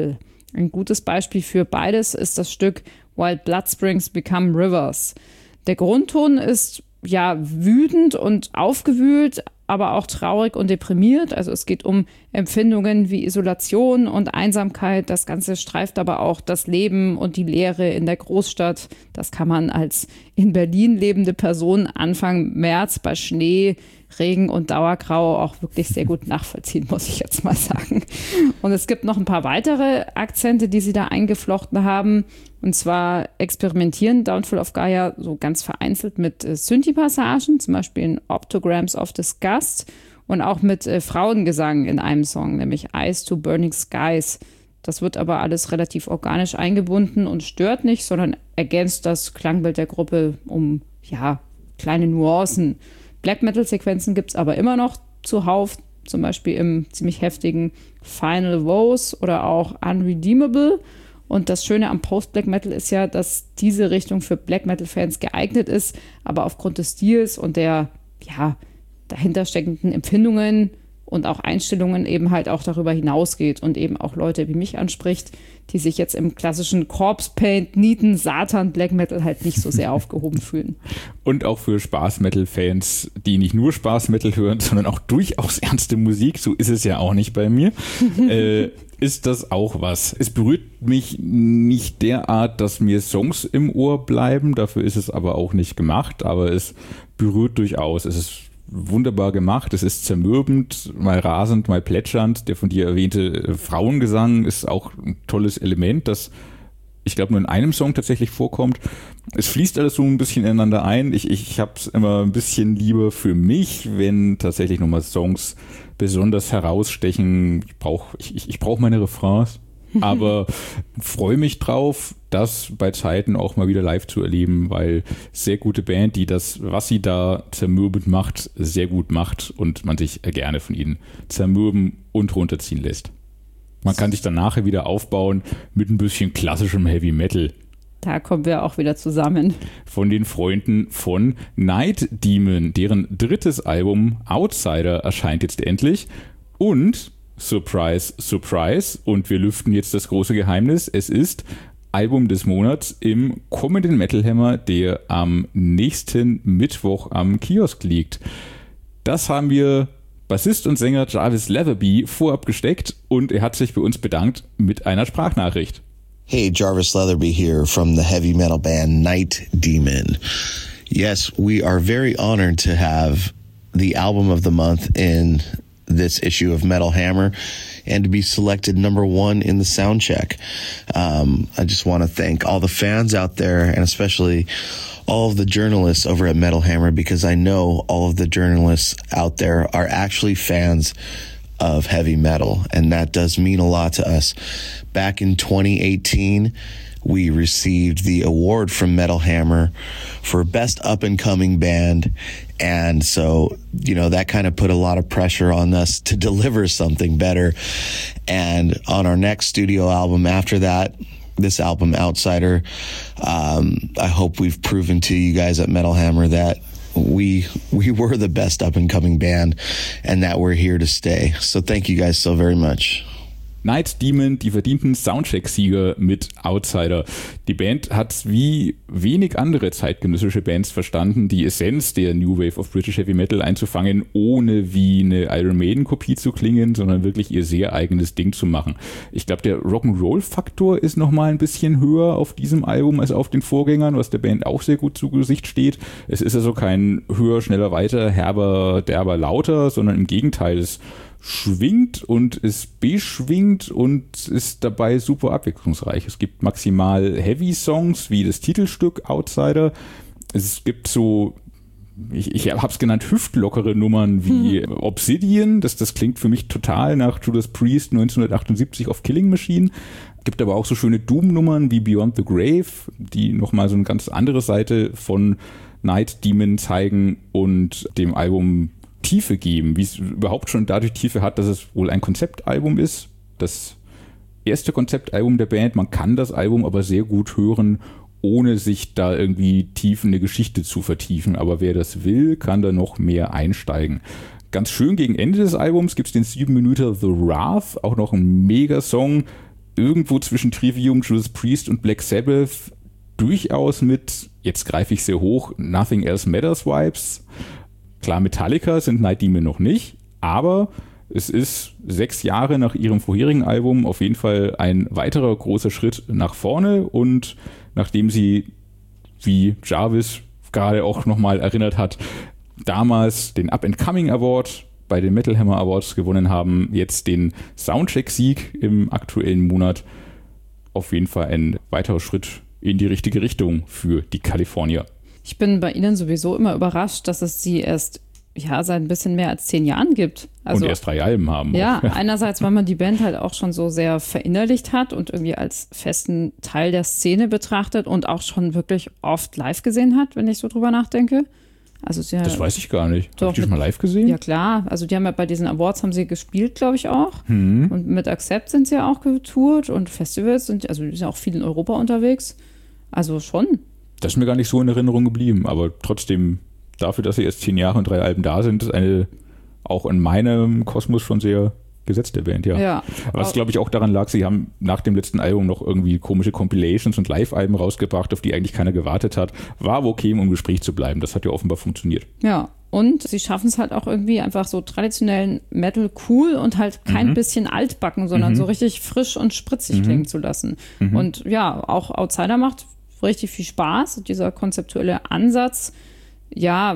Ein gutes Beispiel für beides ist das Stück Wild Blood Springs Become Rivers. Der Grundton ist ja wütend und aufgewühlt, aber auch traurig und deprimiert. Also es geht um Empfindungen wie Isolation und Einsamkeit. Das Ganze streift aber auch das Leben und die Leere in der Großstadt. Das kann man als in Berlin lebende Person Anfang März bei Schnee, Regen und Dauergrau auch wirklich sehr gut nachvollziehen, muss ich jetzt mal sagen. Und es gibt noch ein paar weitere Akzente, die sie da eingeflochten haben. Und zwar experimentieren Downfall of Gaia so ganz vereinzelt mit äh, Synthi-Passagen, zum Beispiel in Optograms of Disgust und auch mit äh, Frauengesang in einem Song, nämlich Eyes to Burning Skies. Das wird aber alles relativ organisch eingebunden und stört nicht, sondern ergänzt das Klangbild der Gruppe um, ja, kleine Nuancen. Black-Metal-Sequenzen gibt es aber immer noch zuhauf, zum Beispiel im ziemlich heftigen Final Woes oder auch Unredeemable. Und das Schöne am Post-Black Metal ist ja, dass diese Richtung für Black Metal-Fans geeignet ist, aber aufgrund des Stils und der ja, dahinter steckenden Empfindungen und auch Einstellungen eben halt auch darüber hinausgeht und eben auch Leute wie mich anspricht, die sich jetzt im klassischen Corpse Paint, Nieten, Satan, Black Metal halt nicht so sehr aufgehoben fühlen. Und auch für Spaß-Metal-Fans, die nicht nur Spaß-Metal hören, sondern auch durchaus ernste Musik, so ist es ja auch nicht bei mir, äh, ist das auch was. Es berührt mich nicht derart, dass mir Songs im Ohr bleiben, dafür ist es aber auch nicht gemacht, aber es berührt durchaus. Es ist wunderbar gemacht, es ist zermürbend, mal rasend, mal plätschernd. Der von dir erwähnte Frauengesang ist auch ein tolles Element, das ich glaube nur in einem Song tatsächlich vorkommt. Es fließt alles so ein bisschen ineinander ein. Ich, ich habe es immer ein bisschen lieber für mich, wenn tatsächlich nochmal Songs besonders herausstechen. Ich brauche ich, ich brauch meine Refrains, aber freue mich drauf, das bei Zeiten auch mal wieder live zu erleben, weil sehr gute Band, die das, was sie da zermürbend macht, sehr gut macht und man sich gerne von ihnen zermürben und runterziehen lässt. Man kann sich dann nachher wieder aufbauen mit ein bisschen klassischem Heavy Metal. Da kommen wir auch wieder zusammen. Von den Freunden von Night Demon, deren drittes Album Outsider erscheint jetzt endlich. Und, surprise, surprise, und wir lüften jetzt das große Geheimnis, es ist Album des Monats im kommenden Metal Hammer, der am nächsten Mittwoch am Kiosk liegt. Das haben wir Bassist und Sänger Jarvis Leatherby vorab gesteckt und er hat sich bei uns bedankt mit einer Sprachnachricht. Hey, Jarvis Leatherby here from the heavy metal band Night Demon. Yes, we are very honored to have the album of the month in this issue of Metal Hammer and to be selected number one in the soundcheck. Um, I just want to thank all the fans out there and especially all of the journalists over at Metal Hammer, because I know all of the journalists out there are actually fans of heavy metal, and that does mean a lot to us. Back in twenty eighteen, we received the award from Metal Hammer for Best Up-and-Coming Band, and so, you know, that kind of put a lot of pressure on us to deliver something better. And on our next studio album after that, this album, Outsider, um, I hope we've proven to you guys at Metal Hammer that we we were the best up-and-coming band and that we're here to stay. So thank you guys so very much. Night Demon, die verdienten Soundcheck-Sieger mit Outsider. Die Band hat wie wenig andere zeitgenössische Bands verstanden, die Essenz der New Wave of British Heavy Metal einzufangen, ohne wie eine Iron Maiden-Kopie zu klingen, sondern wirklich ihr sehr eigenes Ding zu machen. Ich glaube, der Rock'n'Roll-Faktor ist nochmal ein bisschen höher auf diesem Album als auf den Vorgängern, was der Band auch sehr gut zu Gesicht steht. Es ist also kein höher, schneller, weiter, herber, derber, lauter, sondern im Gegenteil, es schwingt und ist beschwingt und ist dabei super abwechslungsreich. Es gibt maximal Heavy-Songs wie das Titelstück Outsider. Es gibt so, ich, ich habe es genannt, hüftlockere Nummern wie hm. Obsidian. Das, das klingt für mich total nach Judas Priest neunzehnhundertachtundsiebzig auf Killing Machine. Gibt aber auch so schöne Doom-Nummern wie Beyond the Grave, die nochmal so eine ganz andere Seite von Night Demon zeigen und dem Album Tiefe geben, wie es überhaupt schon dadurch Tiefe hat, dass es wohl ein Konzeptalbum ist. Das erste Konzeptalbum der Band. Man kann das Album aber sehr gut hören, ohne sich da irgendwie tief in eine Geschichte zu vertiefen. Aber wer das will, kann da noch mehr einsteigen. Ganz schön gegen Ende des Albums gibt es den sieben Minuten The Wrath, auch noch ein Mega-Song. irgendwo zwischen Trivium, Judas Priest und Black Sabbath durchaus mit, jetzt greife ich sehr hoch, Nothing Else Matters Vibes. Klar, Metallica sind Night Demon noch nicht, aber es ist sechs Jahre nach ihrem vorherigen Album auf jeden Fall ein weiterer großer Schritt nach vorne, und nachdem sie, wie Jarvis gerade auch nochmal erinnert hat, damals den Up-and-Coming Award bei den Metal Hammer Awards gewonnen haben, jetzt den Soundcheck-Sieg im aktuellen Monat, auf jeden Fall ein weiterer Schritt in die richtige Richtung für die Kalifornier. Ich bin bei Ihnen sowieso immer überrascht, dass es sie erst ja, seit ein bisschen mehr als zehn Jahren gibt. Also, und erst drei Alben haben. Ja, auch. einerseits, weil man die Band halt auch schon so sehr verinnerlicht hat und irgendwie als festen Teil der Szene betrachtet und auch schon wirklich oft live gesehen hat, wenn ich so drüber nachdenke. Also sie, das weiß ich gar nicht. Doch, Hast du das mal live gesehen? Ja klar, also die haben ja bei diesen Awards haben sie gespielt, glaube ich auch. Hm. Und mit Accept sind sie ja auch getourt und Festivals sind, also die sind auch viel in Europa unterwegs. Also schon. Das ist mir gar nicht so in Erinnerung geblieben, aber trotzdem, dafür, dass sie erst zehn Jahre und drei Alben da sind, ist eine auch in meinem Kosmos schon sehr gesetzte Band, ja. ja. Was, glaube ich, auch daran lag, sie haben nach dem letzten Album noch irgendwie komische Compilations und Live-Alben rausgebracht, auf die eigentlich keiner gewartet hat. War aber okay, um im Gespräch zu bleiben. Das hat ja offenbar funktioniert. Ja, und sie schaffen es halt auch irgendwie einfach so traditionellen Metal cool und halt kein Mhm. bisschen altbacken, sondern Mhm. so richtig frisch und spritzig Mhm. klingen zu lassen. Mhm. Und ja, auch Outsider macht richtig viel Spaß. Dieser konzeptuelle Ansatz, ja,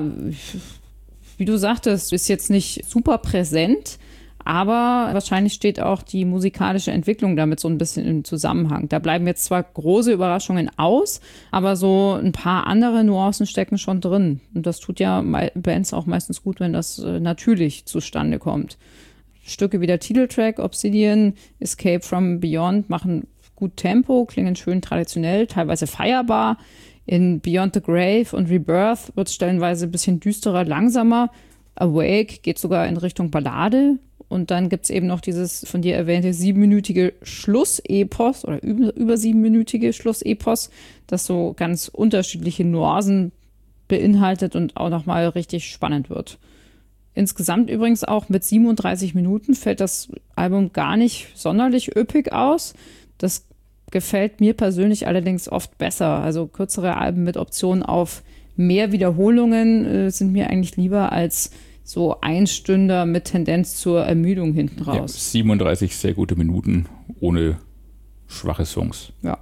wie du sagtest, ist jetzt nicht super präsent, aber wahrscheinlich steht auch die musikalische Entwicklung damit so ein bisschen im Zusammenhang. Da bleiben jetzt zwar große Überraschungen aus, aber so ein paar andere Nuancen stecken schon drin. Und das tut ja Bands auch meistens gut, wenn das natürlich zustande kommt. Stücke wie der Titeltrack Obsidian, Escape from Beyond machen gut Tempo, klingen schön traditionell, teilweise feierbar. In Beyond the Grave und Rebirth wird es stellenweise ein bisschen düsterer, langsamer. Awake geht sogar in Richtung Ballade. Und dann gibt es eben noch dieses von dir erwähnte siebenminütige Schlussepos oder über, über siebenminütige Schlussepos, das so ganz unterschiedliche Nuancen beinhaltet und auch nochmal richtig spannend wird. Insgesamt übrigens auch mit siebenunddreißig Minuten fällt das Album gar nicht sonderlich üppig aus. Das gefällt mir persönlich allerdings oft besser. Also kürzere Alben mit Optionen auf mehr Wiederholungen äh, sind mir eigentlich lieber als so Einstünder mit Tendenz zur Ermüdung hinten raus. Ja, siebenunddreißig sehr gute Minuten ohne schwache Songs. Ja.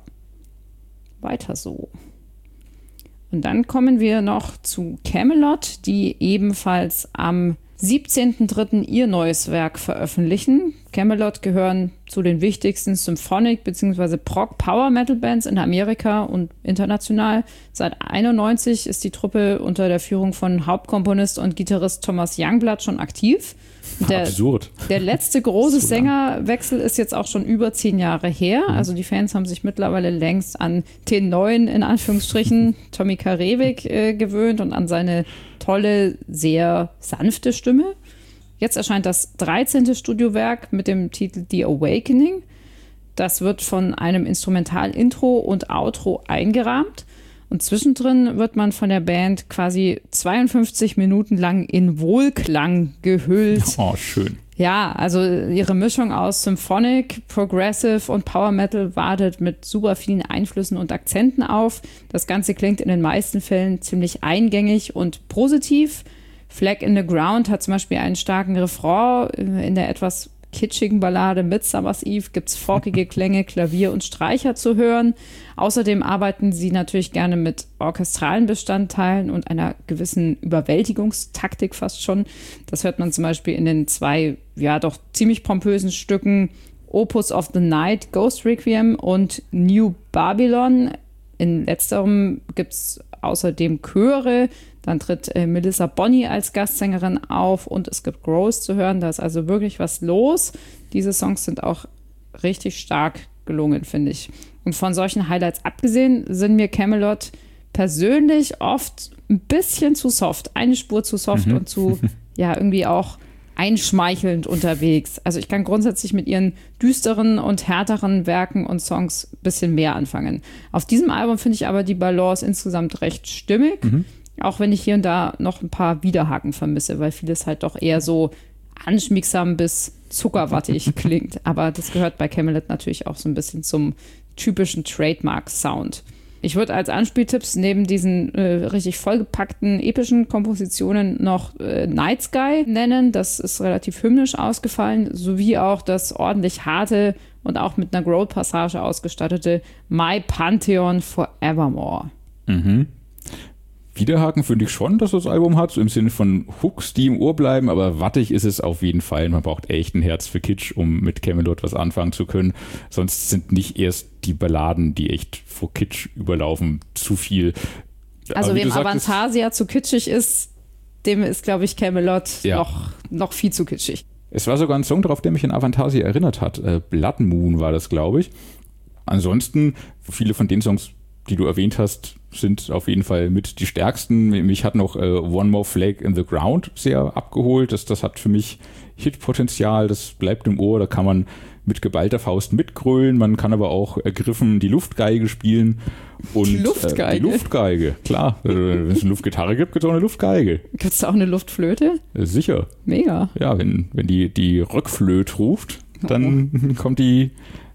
Weiter so. Und dann kommen wir noch zu Kamelot, die ebenfalls am siebzehnten dritten ihr neues Werk veröffentlichen. Kamelot gehören zu den wichtigsten Symphonic- bzw. Prog-Power-Metal-Bands in Amerika und international. Seit einundneunzig ist die Truppe unter der Führung von Hauptkomponist und Gitarrist Thomas Youngblood schon aktiv. Der, Absurd. Der letzte große So Sängerwechsel ist jetzt auch schon über zehn Jahre her. Also die Fans haben sich mittlerweile längst an den neuen, in Anführungsstrichen, Tommy Karewik äh, gewöhnt und an seine tolle, sehr sanfte Stimme. Jetzt erscheint das dreizehnte Studiowerk mit dem Titel The Awakening. Das wird von einem Instrumental-Intro und Outro eingerahmt. Und zwischendrin wird man von der Band quasi zweiundfünfzig Minuten lang in Wohlklang gehüllt. Oh, schön. Ja, also ihre Mischung aus Symphonic, Progressive und Power Metal wartet mit super vielen Einflüssen und Akzenten auf. Das Ganze klingt in den meisten Fällen ziemlich eingängig und positiv. Flag in the Ground hat zum Beispiel einen starken Refrain. In der etwas kitschigen Ballade Midsummer's Eve gibt es forkige Klänge, Klavier und Streicher zu hören. Außerdem arbeiten sie natürlich gerne mit orchestralen Bestandteilen und einer gewissen Überwältigungstaktik fast schon. Das hört man zum Beispiel in den zwei, ja doch ziemlich pompösen Stücken Opus of the Night, Ghost Requiem und New Babylon. In letzterem gibt es außerdem Chöre. Dann tritt äh, Melissa Bonney als Gastsängerin auf und es gibt Gross zu hören. Da ist also wirklich was los. Diese Songs sind auch richtig stark gelungen, finde ich. Und von solchen Highlights abgesehen sind mir Kamelot persönlich oft ein bisschen zu soft. Eine Spur zu soft Mhm. und zu, ja, irgendwie auch einschmeichelnd unterwegs. Also ich kann grundsätzlich mit ihren düsteren und härteren Werken und Songs ein bisschen mehr anfangen. Auf diesem Album finde ich aber die Balance insgesamt recht stimmig. Mhm. Auch wenn ich hier und da noch ein paar Widerhaken vermisse, weil vieles halt doch eher so anschmiegsam bis zuckerwattig klingt. Aber das gehört bei Camelot natürlich auch so ein bisschen zum typischen Trademark-Sound. Ich würde als Anspieltipps neben diesen äh, richtig vollgepackten epischen Kompositionen noch äh, Night Sky nennen. Das ist relativ hymnisch ausgefallen, sowie auch das ordentlich harte und auch mit einer Growl-Passage ausgestattete My Pantheon Forevermore. Mhm. Widerhaken finde ich schon, dass das Album hat, so im Sinne von Hooks, die im Ohr bleiben, aber wattig ist es auf jeden Fall. Man braucht echt ein Herz für Kitsch, um mit Camelot was anfangen zu können. Sonst sind nicht erst die Balladen, die echt vor Kitsch überlaufen, zu viel. Also wem Avantasia zu kitschig ist, dem ist, glaube ich, Camelot ja. noch, noch viel zu kitschig. Es war sogar ein Song drauf, der mich an Avantasia erinnert hat. Äh, Blood Moon war das, glaube ich. Ansonsten, viele von den Songs, die du erwähnt hast, sind auf jeden Fall mit die stärksten. Mich hat noch äh, One More Flag in the Ground sehr abgeholt. Das, das hat für mich Hitpotenzial, das bleibt im Ohr, da kann man mit geballter Faust mitgrölen, man kann aber auch ergriffen die Luftgeige spielen. Und, die Luftgeige? Äh, die Luftgeige, klar. Wenn es eine Luftgitarre gibt, gibt es auch eine Luftgeige. Gibt es auch eine Luftflöte? Äh, sicher. Mega. Ja, wenn, wenn die, die Röckflöte ruft, dann oh. kommt die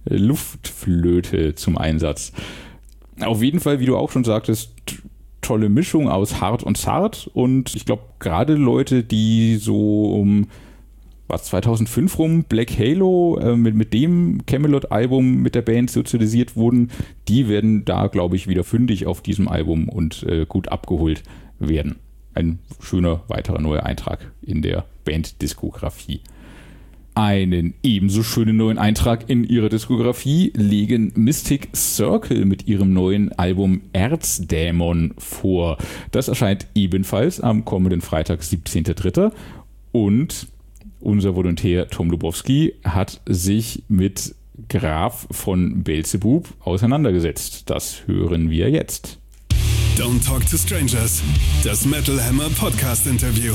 Luftflöte zum Einsatz. Auf jeden Fall, wie du auch schon sagtest, tolle Mischung aus hart und zart und ich glaube, gerade Leute, die so um was zweitausendfünf rum, Black Halo, äh, mit, mit dem Camelot-Album mit der Band sozialisiert wurden, die werden da, glaube ich, wieder fündig auf diesem Album und äh, gut abgeholt werden. Ein schöner weiterer neuer Eintrag in der Band-Diskografie. Einen ebenso schönen neuen Eintrag in ihrer Diskografie legen Mystic Circle mit ihrem neuen Album Erzdämon vor. Das erscheint ebenfalls am kommenden Freitag, siebzehnten dritten Und unser Volontär Tom Lubowski hat sich mit Graf von Beelzebub auseinandergesetzt. Das hören wir jetzt. Don't Talk to Strangers, das Metal Hammer Podcast Interview.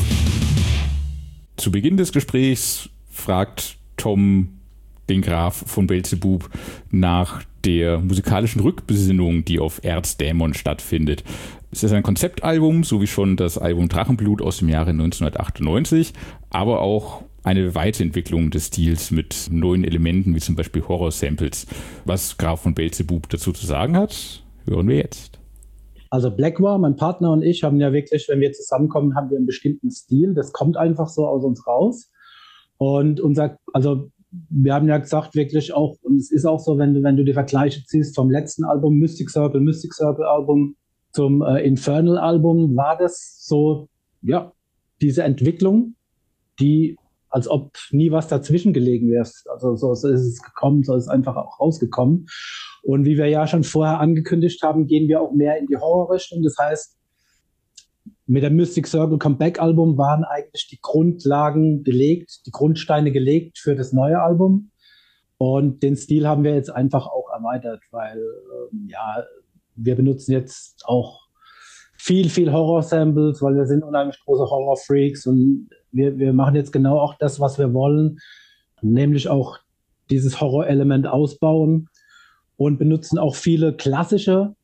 Zu Beginn des Gesprächs fragt Tom den Graf von Beelzebub nach der musikalischen Rückbesinnung, die auf Erzdämon stattfindet. Es ist ein Konzeptalbum, so wie schon das Album Drachenblut aus dem Jahre neunzehnhundertachtundneunzig, aber auch eine Weiterentwicklung des Stils mit neuen Elementen, wie zum Beispiel Horror-Samples. Was Graf von Beelzebub dazu zu sagen hat, hören wir jetzt. Also Blackwar, mein Partner und ich haben ja wirklich, wenn wir zusammenkommen, haben wir einen bestimmten Stil. Das kommt einfach so aus uns raus. Und unser, also wir haben ja gesagt, wirklich auch, und es ist auch so, wenn du, wenn du die Vergleiche ziehst vom letzten Album, Mystic Circle, Mystic Circle Album zum äh, Infernal Album, war das so, ja, diese Entwicklung, die, als ob nie was dazwischen gelegen wäre. Also so, so ist es gekommen, so ist es einfach auch rausgekommen. Und wie wir ja schon vorher angekündigt haben, gehen wir auch mehr in die Horrorrichtung. Das heißt, mit dem Mystic Circle Comeback Album waren eigentlich die Grundlagen gelegt, die Grundsteine gelegt für das neue Album. Und den Stil haben wir jetzt einfach auch erweitert, weil ähm, ja, wir benutzen jetzt auch viel, viel Horror-Samples, weil wir sind unheimlich große Horror-Freaks und wir, wir machen jetzt genau auch das, was wir wollen, nämlich auch dieses Horror-Element ausbauen und benutzen auch viele klassische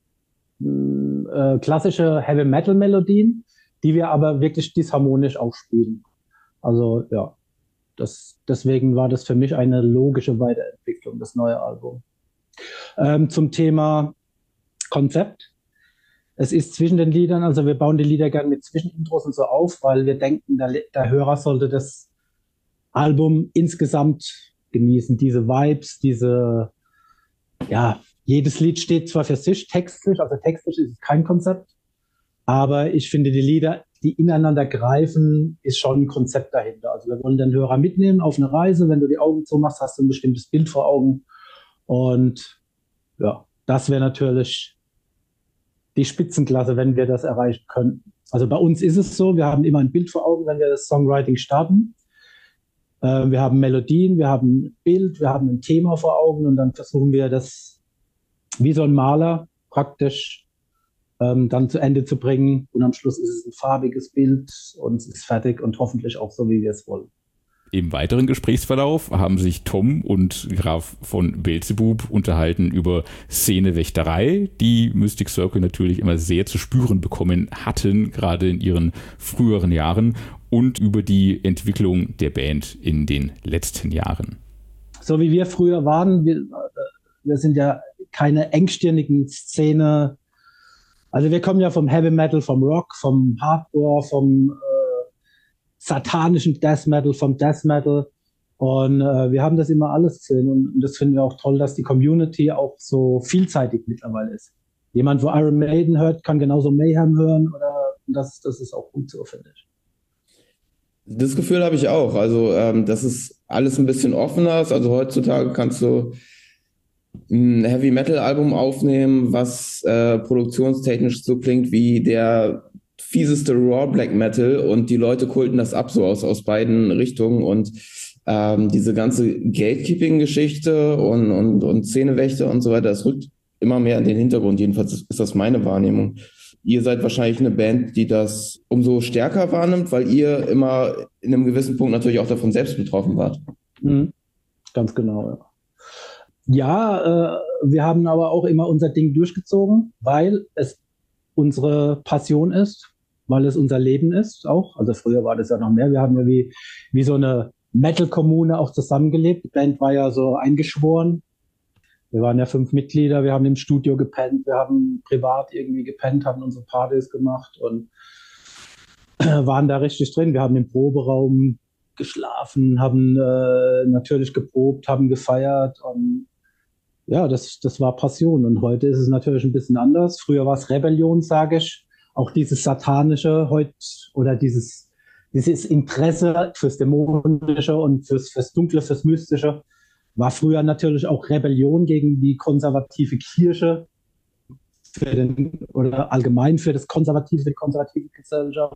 Äh, klassische Heavy-Metal-Melodien, die wir aber wirklich disharmonisch auch spielen. Also ja, das, deswegen war das für mich eine logische Weiterentwicklung, das neue Album. Ähm, zum Thema Konzept. Es ist zwischen den Liedern, also wir bauen die Lieder gerne mit Zwischenintros und so auf, weil wir denken, der, der Hörer sollte das Album insgesamt genießen, diese Vibes, diese, ja, jedes Lied steht zwar für sich textlich, also textlich ist es kein Konzept, aber ich finde, die Lieder, die ineinander greifen, ist schon ein Konzept dahinter. Also wir wollen den Hörer mitnehmen auf eine Reise. Wenn du die Augen zumachst, hast du ein bestimmtes Bild vor Augen. Und ja, das wäre natürlich die Spitzenklasse, wenn wir das erreichen könnten. Also bei uns ist es so, wir haben immer ein Bild vor Augen, wenn wir das Songwriting starten. Äh, wir haben Melodien, wir haben ein Bild, wir haben ein Thema vor Augen und dann versuchen wir das wie so ein Maler praktisch ähm, dann zu Ende zu bringen. Und am Schluss ist es ein farbiges Bild und es ist fertig und hoffentlich auch so, wie wir es wollen. Im weiteren Gesprächsverlauf haben sich Tom und Graf von Beelzebub unterhalten über Szenewächterei, die Mystic Circle natürlich immer sehr zu spüren bekommen hatten, gerade in ihren früheren Jahren. und über die Entwicklung der Band in den letzten Jahren. So wie wir früher waren, wir, wir sind ja keine engstirnigen Szene. Also wir kommen ja vom Heavy Metal, vom Rock, vom Hardcore, vom äh, satanischen Death Metal, vom Death Metal. Und äh, wir haben das immer alles gesehen. Und, und das finden wir auch toll, dass die Community auch so vielseitig mittlerweile ist. Jemand, wo Iron Maiden hört, kann genauso Mayhem hören. Oder das, das ist auch gut so, finde ich. Das Gefühl habe ich auch. Also ähm, das ist alles ein bisschen offener. Also heutzutage kannst du ein Heavy-Metal-Album aufnehmen, was äh, produktionstechnisch so klingt wie der fieseste Raw Black Metal und die Leute kulten das ab so aus, aus beiden Richtungen und ähm, diese ganze Gatekeeping-Geschichte und, und, und Szenewächter und so weiter, das rückt immer mehr in den Hintergrund. Jedenfalls ist das meine Wahrnehmung. Ihr seid wahrscheinlich eine Band, die das umso stärker wahrnimmt, weil ihr immer in einem gewissen Punkt natürlich auch davon selbst betroffen wart. Mhm. Ganz genau, ja. Ja, äh, wir haben aber auch immer unser Ding durchgezogen, weil es unsere Passion ist, weil es unser Leben ist auch. Also früher war das ja noch mehr. Wir haben ja wie, wie so eine Metal-Kommune auch zusammengelebt. Die Band war ja so eingeschworen. Wir waren ja fünf Mitglieder, wir haben im Studio gepennt, wir haben privat irgendwie gepennt, haben unsere Partys gemacht und waren da richtig drin. Wir haben im Proberaum geschlafen, haben äh, natürlich geprobt, haben gefeiert und ja, das, das war Passion. Und heute ist es natürlich ein bisschen anders. Früher war es Rebellion, sage ich. Auch dieses Satanische heute oder dieses, dieses Interesse fürs Dämonische und fürs, fürs Dunkle, fürs Mystische war früher natürlich auch Rebellion gegen die konservative Kirche für den, oder allgemein für das konservative, die konservative Gesellschaft.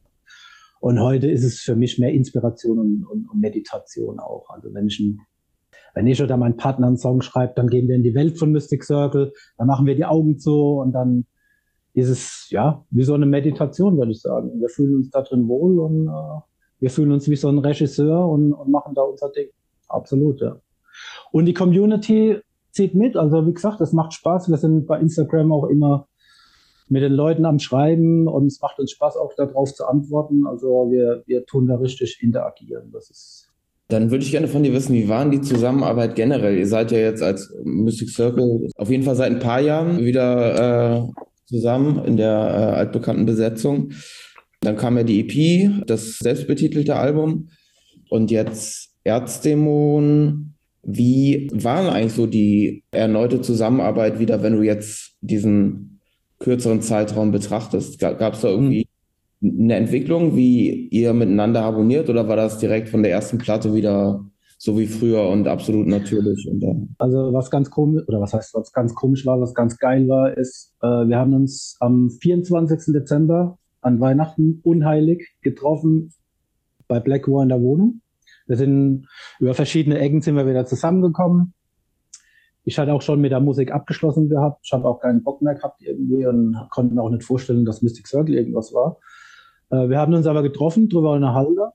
Und heute ist es für mich mehr Inspiration und, und, und Meditation auch. Also wenn ich ein Wenn ich oder mein Partner einen Song schreibt, dann gehen wir in die Welt von Mystic Circle, dann machen wir die Augen zu und dann ist es, ja, wie so eine Meditation, würde ich sagen. Wir fühlen uns da drin wohl und äh, wir fühlen uns wie so ein Regisseur und, und machen da unser Ding. Absolut, ja. Und die Community zieht mit, also wie gesagt, es macht Spaß. Wir sind bei Instagram auch immer mit den Leuten am Schreiben und es macht uns Spaß, auch darauf zu antworten. Also wir, wir tun da richtig interagieren. Das ist Dann würde ich gerne von dir wissen, wie war die Zusammenarbeit generell? Ihr seid ja jetzt als Mystic Circle auf jeden Fall seit ein paar Jahren wieder äh, zusammen in der äh, altbekannten Besetzung. Dann kam ja die E P, das selbstbetitelte Album und jetzt Erzdämon. Wie war denn eigentlich so die erneute Zusammenarbeit wieder, wenn du jetzt diesen kürzeren Zeitraum betrachtest? Gab es da irgendwie eine Entwicklung, wie ihr miteinander harmoniert oder war das direkt von der ersten Platte wieder so wie früher und absolut natürlich? Und dann also was ganz komisch, oder was heißt, was ganz komisch war, was ganz geil war, ist, äh, wir haben uns am vierundzwanzigsten Dezember an Weihnachten unheilig getroffen bei Black War in der Wohnung. Wir sind über verschiedene Ecken sind wir wieder zusammengekommen. Ich hatte auch schon mit der Musik abgeschlossen gehabt. Ich habe auch keinen Bock mehr gehabt irgendwie und konnte mir auch nicht vorstellen, dass Mystic Circle irgendwas war. Wir haben uns aber getroffen, drüber eine Halde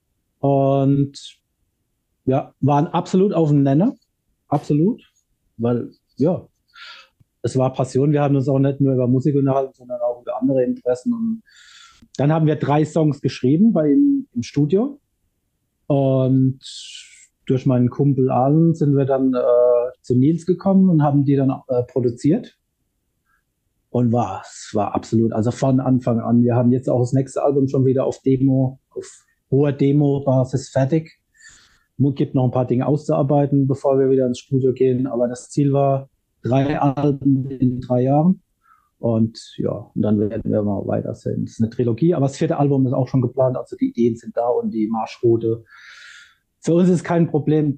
und ja, waren absolut auf dem Nenner. Absolut. Weil, ja, es war Passion. Wir haben uns auch nicht nur über Musik unterhalten, sondern auch über andere Interessen. Und dann haben wir drei Songs geschrieben bei ihm im Studio. Und durch meinen Kumpel Alan sind wir dann äh, zu Nils gekommen und haben die dann äh, produziert. Und war, es war absolut, also von Anfang an. Wir haben jetzt auch das nächste Album schon wieder auf Demo, auf hoher Demo-Basis fertig. Es gibt noch ein paar Dinge auszuarbeiten, bevor wir wieder ins Studio gehen. Aber das Ziel war drei Alben in drei Jahren. Und ja, und dann werden wir mal weitersehen. Es ist eine Trilogie, aber das vierte Album ist auch schon geplant. Also die Ideen sind da und die Marschroute. Für uns ist es kein Problem,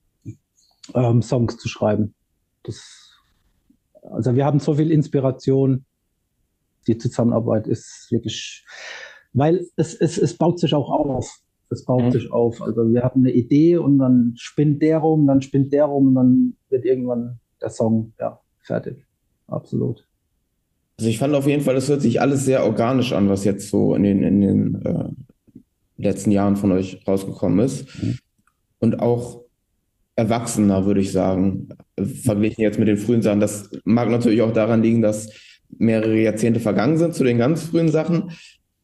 ähm, Songs zu schreiben. Das Also wir haben so viel Inspiration. Die Zusammenarbeit ist wirklich, weil es, es, es baut sich auch auf. Es baut mhm. sich auf. Also wir haben eine Idee und dann spinnt der rum, dann spinnt der rum und dann wird irgendwann der Song ja fertig. Absolut. Also ich fand auf jeden Fall, das hört sich alles sehr organisch an, was jetzt so in den, in den äh, letzten Jahren von euch rausgekommen ist. Mhm. Und auch erwachsener, würde ich sagen, verglichen jetzt mit den frühen Sachen. Das mag natürlich auch daran liegen, dass mehrere Jahrzehnte vergangen sind zu den ganz frühen Sachen.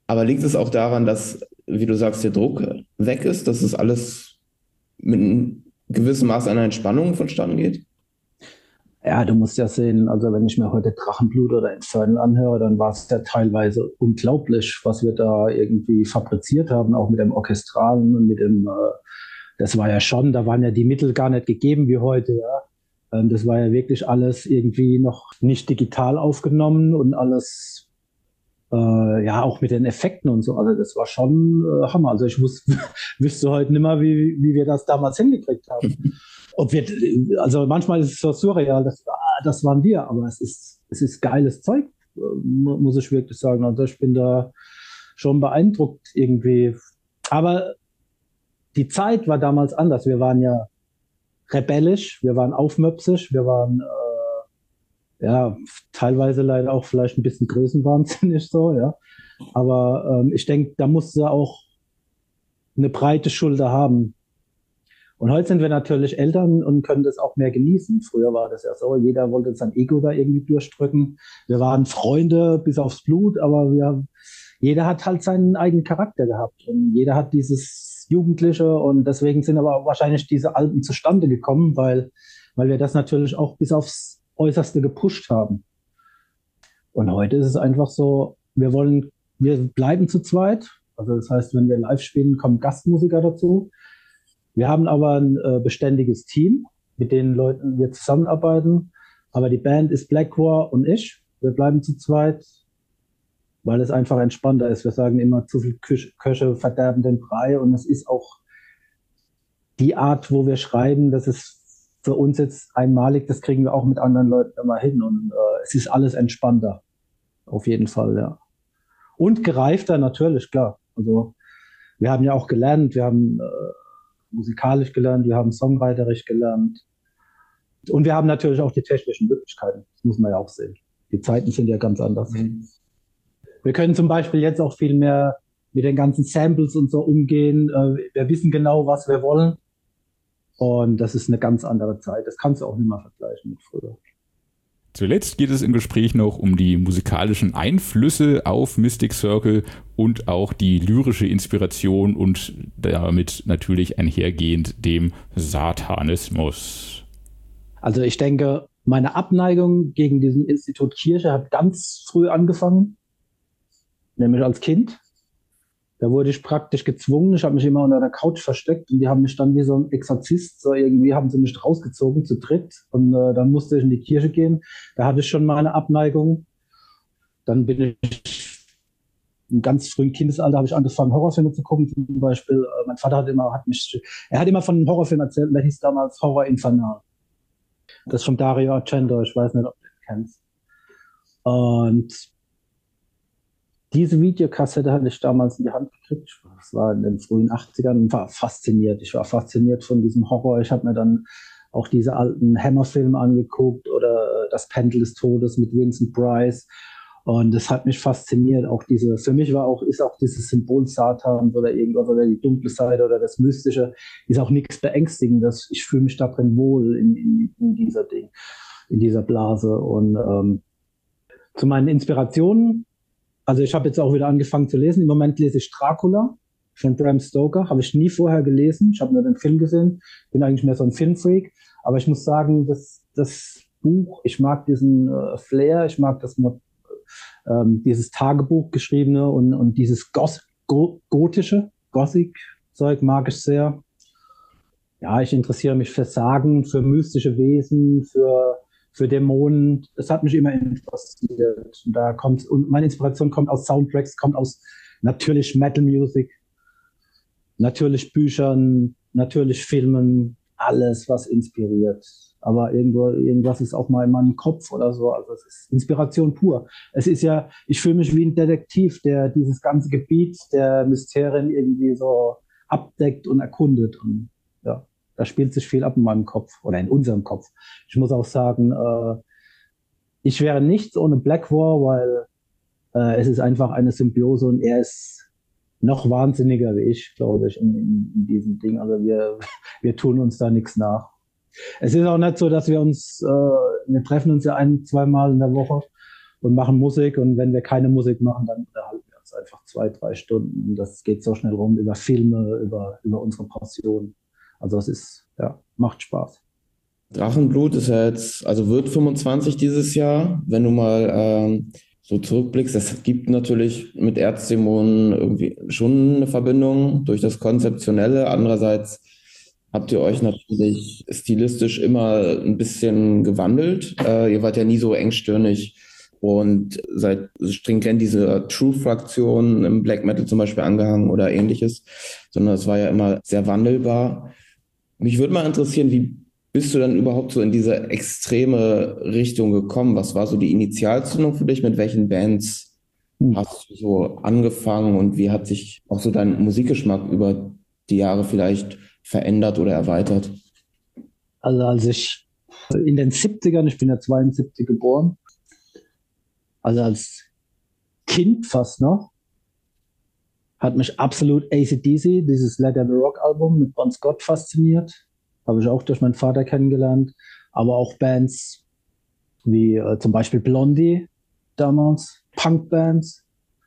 Aber liegt es auch daran, dass, wie du sagst, der Druck weg ist, dass es alles mit einem gewissen Maß an Entspannung vonstatten geht? Ja, du musst ja sehen, also wenn ich mir heute Drachenblut oder Infernal anhöre, dann war es ja teilweise unglaublich, was wir da irgendwie fabriziert haben, auch mit dem Orchestralen und mit dem, äh, das war ja schon, da waren ja die Mittel gar nicht gegeben wie heute, ja. Ähm, das war ja wirklich alles irgendwie noch nicht digital aufgenommen und alles, äh, ja, auch mit den Effekten und so. Also das war schon äh, Hammer. Also ich wus- wüsste heute nicht mehr, wie, wie wir das damals hingekriegt haben. Ob wir, also manchmal ist es so surreal, dass, ah, das waren wir, aber es ist, es ist geiles Zeug, muss ich wirklich sagen. Also ich bin da schon beeindruckt irgendwie. Aber die Zeit war damals anders. Wir waren ja rebellisch, wir waren aufmöpsig, wir waren äh, ja teilweise leider auch vielleicht ein bisschen größenwahnsinnig so, ja. Aber ähm, ich denke, da musste auch eine breite Schulter haben. Und heute sind wir natürlich Eltern und können das auch mehr genießen. Früher war das ja so, jeder wollte sein Ego da irgendwie durchdrücken. Wir waren Freunde bis aufs Blut, aber wir, jeder hat halt seinen eigenen Charakter gehabt und jeder hat dieses Jugendliche und deswegen sind aber auch wahrscheinlich diese Alben zustande gekommen, weil, weil wir das natürlich auch bis aufs Äußerste gepusht haben. Und heute ist es einfach so, wir wollen, wir bleiben zu zweit. Also das heißt, wenn wir live spielen, kommen Gastmusiker dazu. Wir haben aber ein äh, beständiges Team, mit den Leuten wir zusammenarbeiten. Aber die Band ist Blackwar und ich. Wir bleiben zu zweit, weil es einfach entspannter ist. Wir sagen immer, zu viel Köche, Köche verderben den Brei. Und es ist auch die Art, wo wir schreiben, das ist für uns jetzt einmalig. Das kriegen wir auch mit anderen Leuten immer hin. Und äh, es ist alles entspannter. Auf jeden Fall, ja. Und gereifter natürlich, klar. Also wir haben ja auch gelernt, wir haben äh, musikalisch gelernt, wir haben songwriterisch gelernt. Und wir haben natürlich auch die technischen Möglichkeiten. Das muss man ja auch sehen. Die Zeiten sind ja ganz anders. Mhm. Wir können zum Beispiel jetzt auch viel mehr mit den ganzen Samples und so umgehen. Wir wissen genau, was wir wollen. Und das ist eine ganz andere Zeit. Das kannst du auch nicht mehr vergleichen mit früher. Zuletzt geht es im Gespräch noch um die musikalischen Einflüsse auf Mystic Circle und auch die lyrische Inspiration und damit natürlich einhergehend dem Satanismus. Also ich denke, meine Abneigung gegen diesen Institut Kirche hat ganz früh angefangen, nämlich als Kind. Da wurde ich praktisch gezwungen, ich habe mich immer unter der Couch versteckt und die haben mich dann wie so ein Exorzist, so irgendwie haben sie mich rausgezogen zu dritt und äh, dann musste ich in die Kirche gehen. Da hatte ich schon mal eine Abneigung. Dann bin ich im ganz frühen Kindesalter habe ich angefangen, Horrorfilme zu gucken. Zum Beispiel, äh, mein Vater hat immer, hat mich, er hat immer von einem Horrorfilm erzählt, der hieß damals Horror Infernal. Das ist von Dario Argento, ich weiß nicht, ob du das kennst. Und diese Videokassette hatte ich damals in die Hand gekriegt. Das war in den frühen achtzigern und war fasziniert. Ich war fasziniert von diesem Horror. Ich habe mir dann auch diese alten Hammer-Filme angeguckt oder das Pendel des Todes mit Vincent Price. Und das hat mich fasziniert. Auch diese, für mich war auch, ist auch dieses Symbol Satans oder irgendwas oder die dunkle Seite oder das Mystische, ist auch nichts Beängstigendes. Ich fühle mich da drin wohl in, in, in dieser Ding, in dieser Blase. Und ähm, zu meinen Inspirationen, also ich habe jetzt auch wieder angefangen zu lesen. Im Moment lese ich Dracula von Bram Stoker. Habe ich nie vorher gelesen. Ich habe nur den Film gesehen. Bin eigentlich mehr so ein Filmfreak. Aber ich muss sagen, das, das Buch, ich mag diesen äh, Flair, ich mag das ähm, dieses Tagebuch geschriebene und, und dieses Goth- Go- gotische, Gothic-Zeug mag ich sehr. Ja, ich interessiere mich für Sagen, für mystische Wesen, für für Dämonen. Das hat mich immer interessiert. Und da kommt, und meine Inspiration kommt aus Soundtracks, kommt aus natürlich Metal Music, natürlich Büchern, natürlich Filmen, alles, was inspiriert. Aber irgendwo, irgendwas ist auch mal in meinem Kopf oder so. Also es ist Inspiration pur. Es ist ja, ich fühle mich wie ein Detektiv, der dieses ganze Gebiet der Mysterien irgendwie so abdeckt und erkundet. Und ja, da spielt sich viel ab in meinem Kopf oder in unserem Kopf. Ich muss auch sagen, äh, ich wäre nichts ohne Blackwar, weil äh, es ist einfach eine Symbiose und er ist noch wahnsinniger wie ich, glaube ich, in, in, in diesem Ding. Also wir, wir tun uns da nichts nach. Es ist auch nicht so, dass wir uns, äh, wir treffen uns ja ein, zweimal in der Woche und machen Musik und wenn wir keine Musik machen, dann unterhalten wir es einfach zwei, drei Stunden. Und das geht so schnell rum über Filme, über, über unsere Passion. Also es ist, ja, macht Spaß. Drachenblut ist ja jetzt, also wird fünfundzwanzig dieses Jahr, wenn du mal ähm, so zurückblickst. Es gibt natürlich mit Erzdämonen irgendwie schon eine Verbindung durch das Konzeptionelle. Andererseits habt ihr euch natürlich stilistisch immer ein bisschen gewandelt. Äh, ihr wart ja nie so engstirnig und seid stringent dieser True-Fraktion im Black Metal zum Beispiel angehangen oder ähnliches, sondern es war ja immer sehr wandelbar. Mich würde mal interessieren, wie bist du dann überhaupt so in diese extreme Richtung gekommen? Was war so die Initialzündung für dich? Mit welchen Bands hast du so angefangen und wie hat sich auch so dein Musikgeschmack über die Jahre vielleicht verändert oder erweitert? Also als ich in den siebzigern, ich bin ja zweiundsiebzig geboren, also als Kind fast noch, hat mich absolut A C D C, dieses Let There Be Rock Album mit Bon Scott fasziniert. Habe ich auch durch meinen Vater kennengelernt. Aber auch Bands wie äh, zum Beispiel Blondie damals, Punkbands.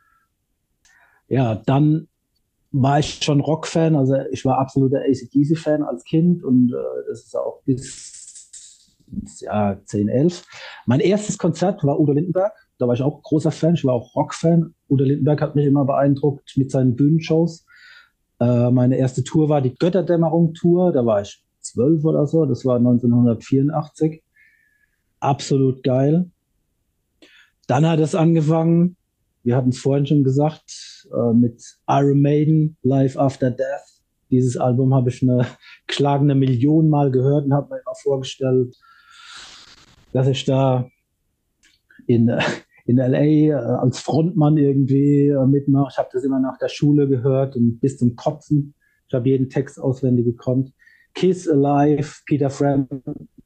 Ja, dann war ich schon Rock-Fan. Also ich war absoluter A C D C-Fan als Kind. Und äh, das ist auch bis, bis ja, zehn, elf. Mein erstes Konzert war Udo Lindenberg. Da war ich auch großer Fan. Ich war auch Rock-Fan. Udo Lindenberg hat mich immer beeindruckt mit seinen Bühnenshows. Äh, meine erste Tour war die Götterdämmerung-Tour. Da war ich zwölf oder so. Das war neunzehnhundertvierundachtzig. Absolut geil. Dann hat es angefangen, wir hatten es vorhin schon gesagt, äh, mit Iron Maiden, Life After Death. Dieses Album habe ich eine geschlagene Million Mal gehört und habe mir immer vorgestellt, dass ich da in, in L A äh, als Frontmann irgendwie äh, mitmache. Ich habe das immer nach der Schule gehört und bis zum Kotzen. Ich habe jeden Text auswendig gekonnt. Kiss Alive, Peter Frampton,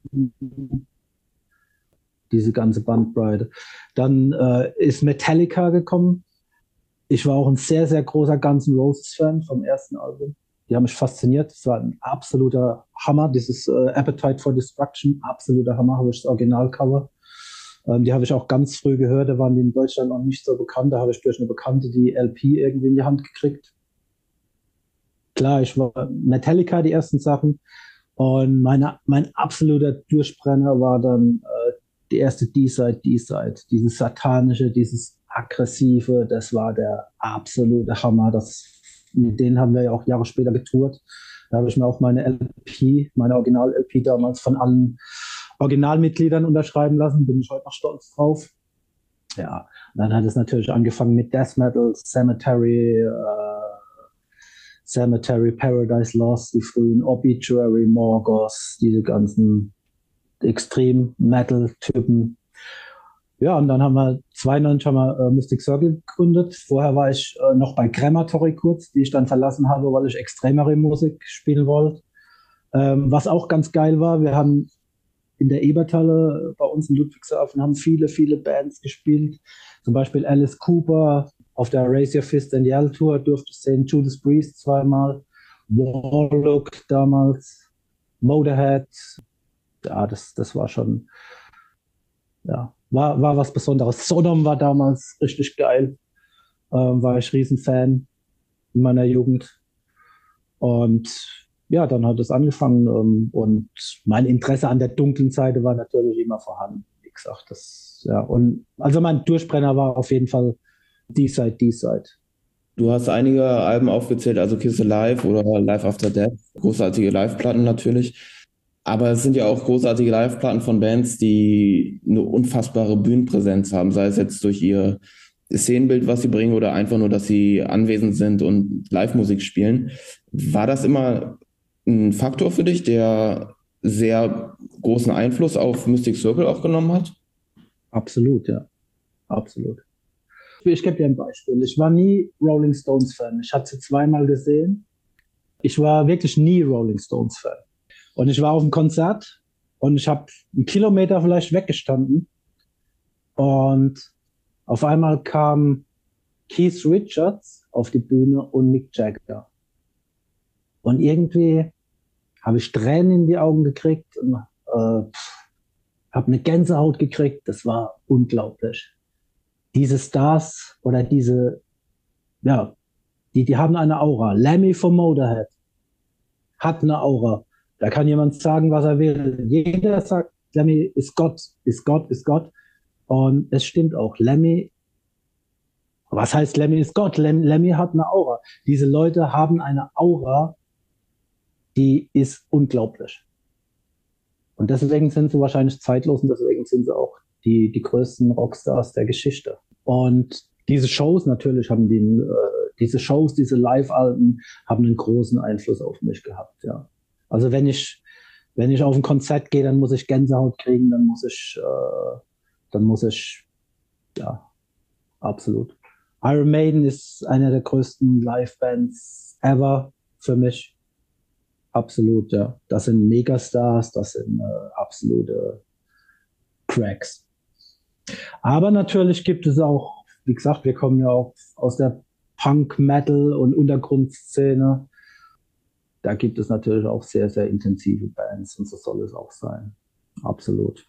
diese ganze Bandbreite. Dann äh, ist Metallica gekommen. Ich war auch ein sehr, sehr großer Guns N' Roses-Fan vom ersten Album. Die haben mich fasziniert. Es war ein absoluter Hammer. Dieses äh, Appetite for Destruction, absoluter Hammer, habe ich das Originalcover. Ähm, die habe ich auch ganz früh gehört. Da waren die in Deutschland noch nicht so bekannt. Da habe ich durch eine Bekannte die L P irgendwie in die Hand gekriegt. Klar, ich war Metallica, die ersten Sachen. Und meine, mein absoluter Durchbrenner war dann äh, die erste D-Side, D-Side. Dieses satanische, dieses aggressive, das war der absolute Hammer. Das, mit denen haben wir ja auch Jahre später getourt. Da habe ich mir auch meine L P, meine Original-L P damals von allen Originalmitgliedern unterschreiben lassen. Bin ich heute noch stolz drauf. Ja, und dann hat es natürlich angefangen mit Death Metal, Cemetery, äh, Cemetery, Paradise Lost, die frühen Obituary, Morgoth, diese ganzen Extrem-Metal-Typen. Ja, und dann haben wir zweiundneunzig haben wir äh, Mystic Circle gegründet. Vorher war ich äh, noch bei Crematory kurz, die ich dann verlassen habe, weil ich extremere Musik spielen wollte. Ähm, was auch ganz geil war, wir haben in der Eberthalle bei uns in Ludwigshafen haben viele, viele Bands gespielt. Zum Beispiel Alice Cooper, auf der Raise Your Fist and Yell Tour durfte ich sehen, Judas Priest zweimal, Warlock damals, Motorhead. Ja, das, das war schon, ja, war, war was Besonderes. Sodom war damals richtig geil. Ähm, war ich Riesenfan in meiner Jugend. Und ja, dann hat es angefangen. Ähm, und mein Interesse an der dunklen Seite war natürlich immer vorhanden. Wie gesagt, das, ja, und also mein Durchbrenner war auf jeden Fall D-Side, D-Side. Du hast einige Alben aufgezählt, also Kiss Alive oder Life After Death. Großartige Live-Platten natürlich. Aber es sind ja auch großartige Live-Platten von Bands, die eine unfassbare Bühnenpräsenz haben, sei es jetzt durch ihr Szenenbild, was sie bringen, oder einfach nur, dass sie anwesend sind und Live-Musik spielen. War das immer ein Faktor für dich, der sehr großen Einfluss auf Mystic Circle auch genommen hat? Absolut, ja. Absolut. Ich gebe dir ein Beispiel. Ich war nie Rolling Stones-Fan. Ich hatte sie zweimal gesehen. Ich war wirklich nie Rolling Stones-Fan. Und ich war auf einem Konzert und ich habe einen Kilometer vielleicht weggestanden. Und auf einmal kam Keith Richards auf die Bühne und Mick Jagger. Und irgendwie habe ich Tränen in die Augen gekriegt und äh, habe eine Gänsehaut gekriegt. Das war unglaublich. Diese Stars oder diese ja, die, die haben eine Aura. Lemmy von Motorhead hat eine Aura. Da kann jemand sagen, was er will. Jeder sagt, Lemmy ist Gott, ist Gott, ist Gott. Und es stimmt auch. Lemmy, was heißt Lemmy ist Gott? Lem, Lemmy hat eine Aura. Diese Leute haben eine Aura, die ist unglaublich. Und deswegen sind sie wahrscheinlich zeitlos und deswegen sind sie auch die, die größten Rockstars der Geschichte. Und diese Shows natürlich haben die, äh, diese Shows, diese Live-Alben haben einen großen Einfluss auf mich gehabt, ja. Also wenn ich, wenn ich auf ein Konzert gehe, dann muss ich Gänsehaut kriegen, dann muss ich, äh, dann muss ich, ja, absolut. Iron Maiden ist eine der größten Live-Bands ever für mich. Absolut, ja. Das sind Megastars, das sind äh, absolute Cracks. Aber natürlich gibt es auch, wie gesagt, wir kommen ja auch aus der Punk, Metal und Untergrundszene. Da gibt es natürlich auch sehr, sehr intensive Bands und so soll es auch sein. Absolut.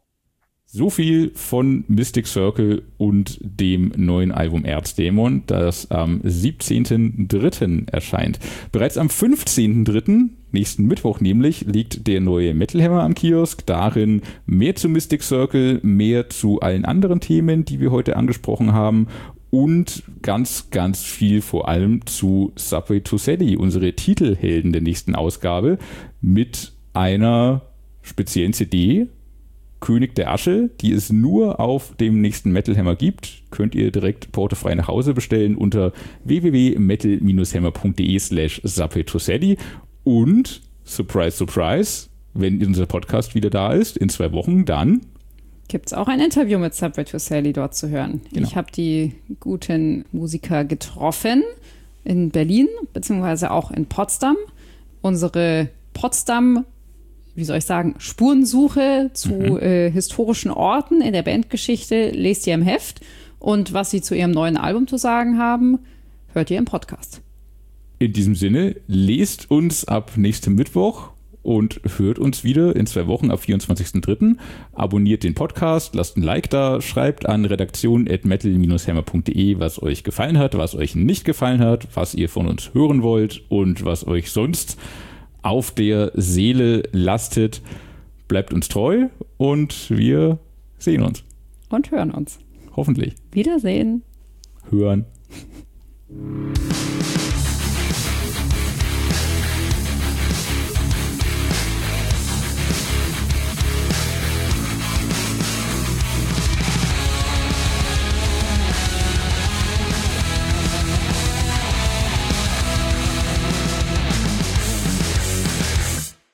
So viel von Mystic Circle und dem neuen Album Erzdämon, das am siebzehnten dritten erscheint. Bereits am fünfzehnten dritten, nächsten Mittwoch nämlich, liegt der neue Metal Hammer am Kiosk. Darin mehr zu Mystic Circle, mehr zu allen anderen Themen, die wir heute angesprochen haben. Und ganz, ganz viel vor allem zu Subway to Sally, unsere Titelhelden der nächsten Ausgabe, mit einer speziellen C D, König der Asche, die es nur auf dem nächsten Metal Hammer gibt. Könnt ihr direkt portofrei nach Hause bestellen unter w w w punkt metal hammer punkt de slash Subway to Sally. Und, surprise, surprise, wenn unser Podcast wieder da ist, in zwei Wochen, dann gibt es auch ein Interview mit Subway to Sally dort zu hören. Genau. Ich habe die guten Musiker getroffen in Berlin, beziehungsweise auch in Potsdam. Unsere Potsdam, wie soll ich sagen, Spurensuche zu mhm. äh, historischen Orten in der Bandgeschichte lest ihr im Heft. Und was sie zu ihrem neuen Album zu sagen haben, hört ihr im Podcast. In diesem Sinne, lest uns ab nächstem Mittwoch und hört uns wieder in zwei Wochen am vierundzwanzigsten dritten Abonniert den Podcast, lasst ein Like da, schreibt an redaktion at metal hammer punkt de, was euch gefallen hat, was euch nicht gefallen hat, was ihr von uns hören wollt und was euch sonst auf der Seele lastet. Bleibt uns treu und wir sehen uns. Und hören uns. Hoffentlich. Wiedersehen. Hören.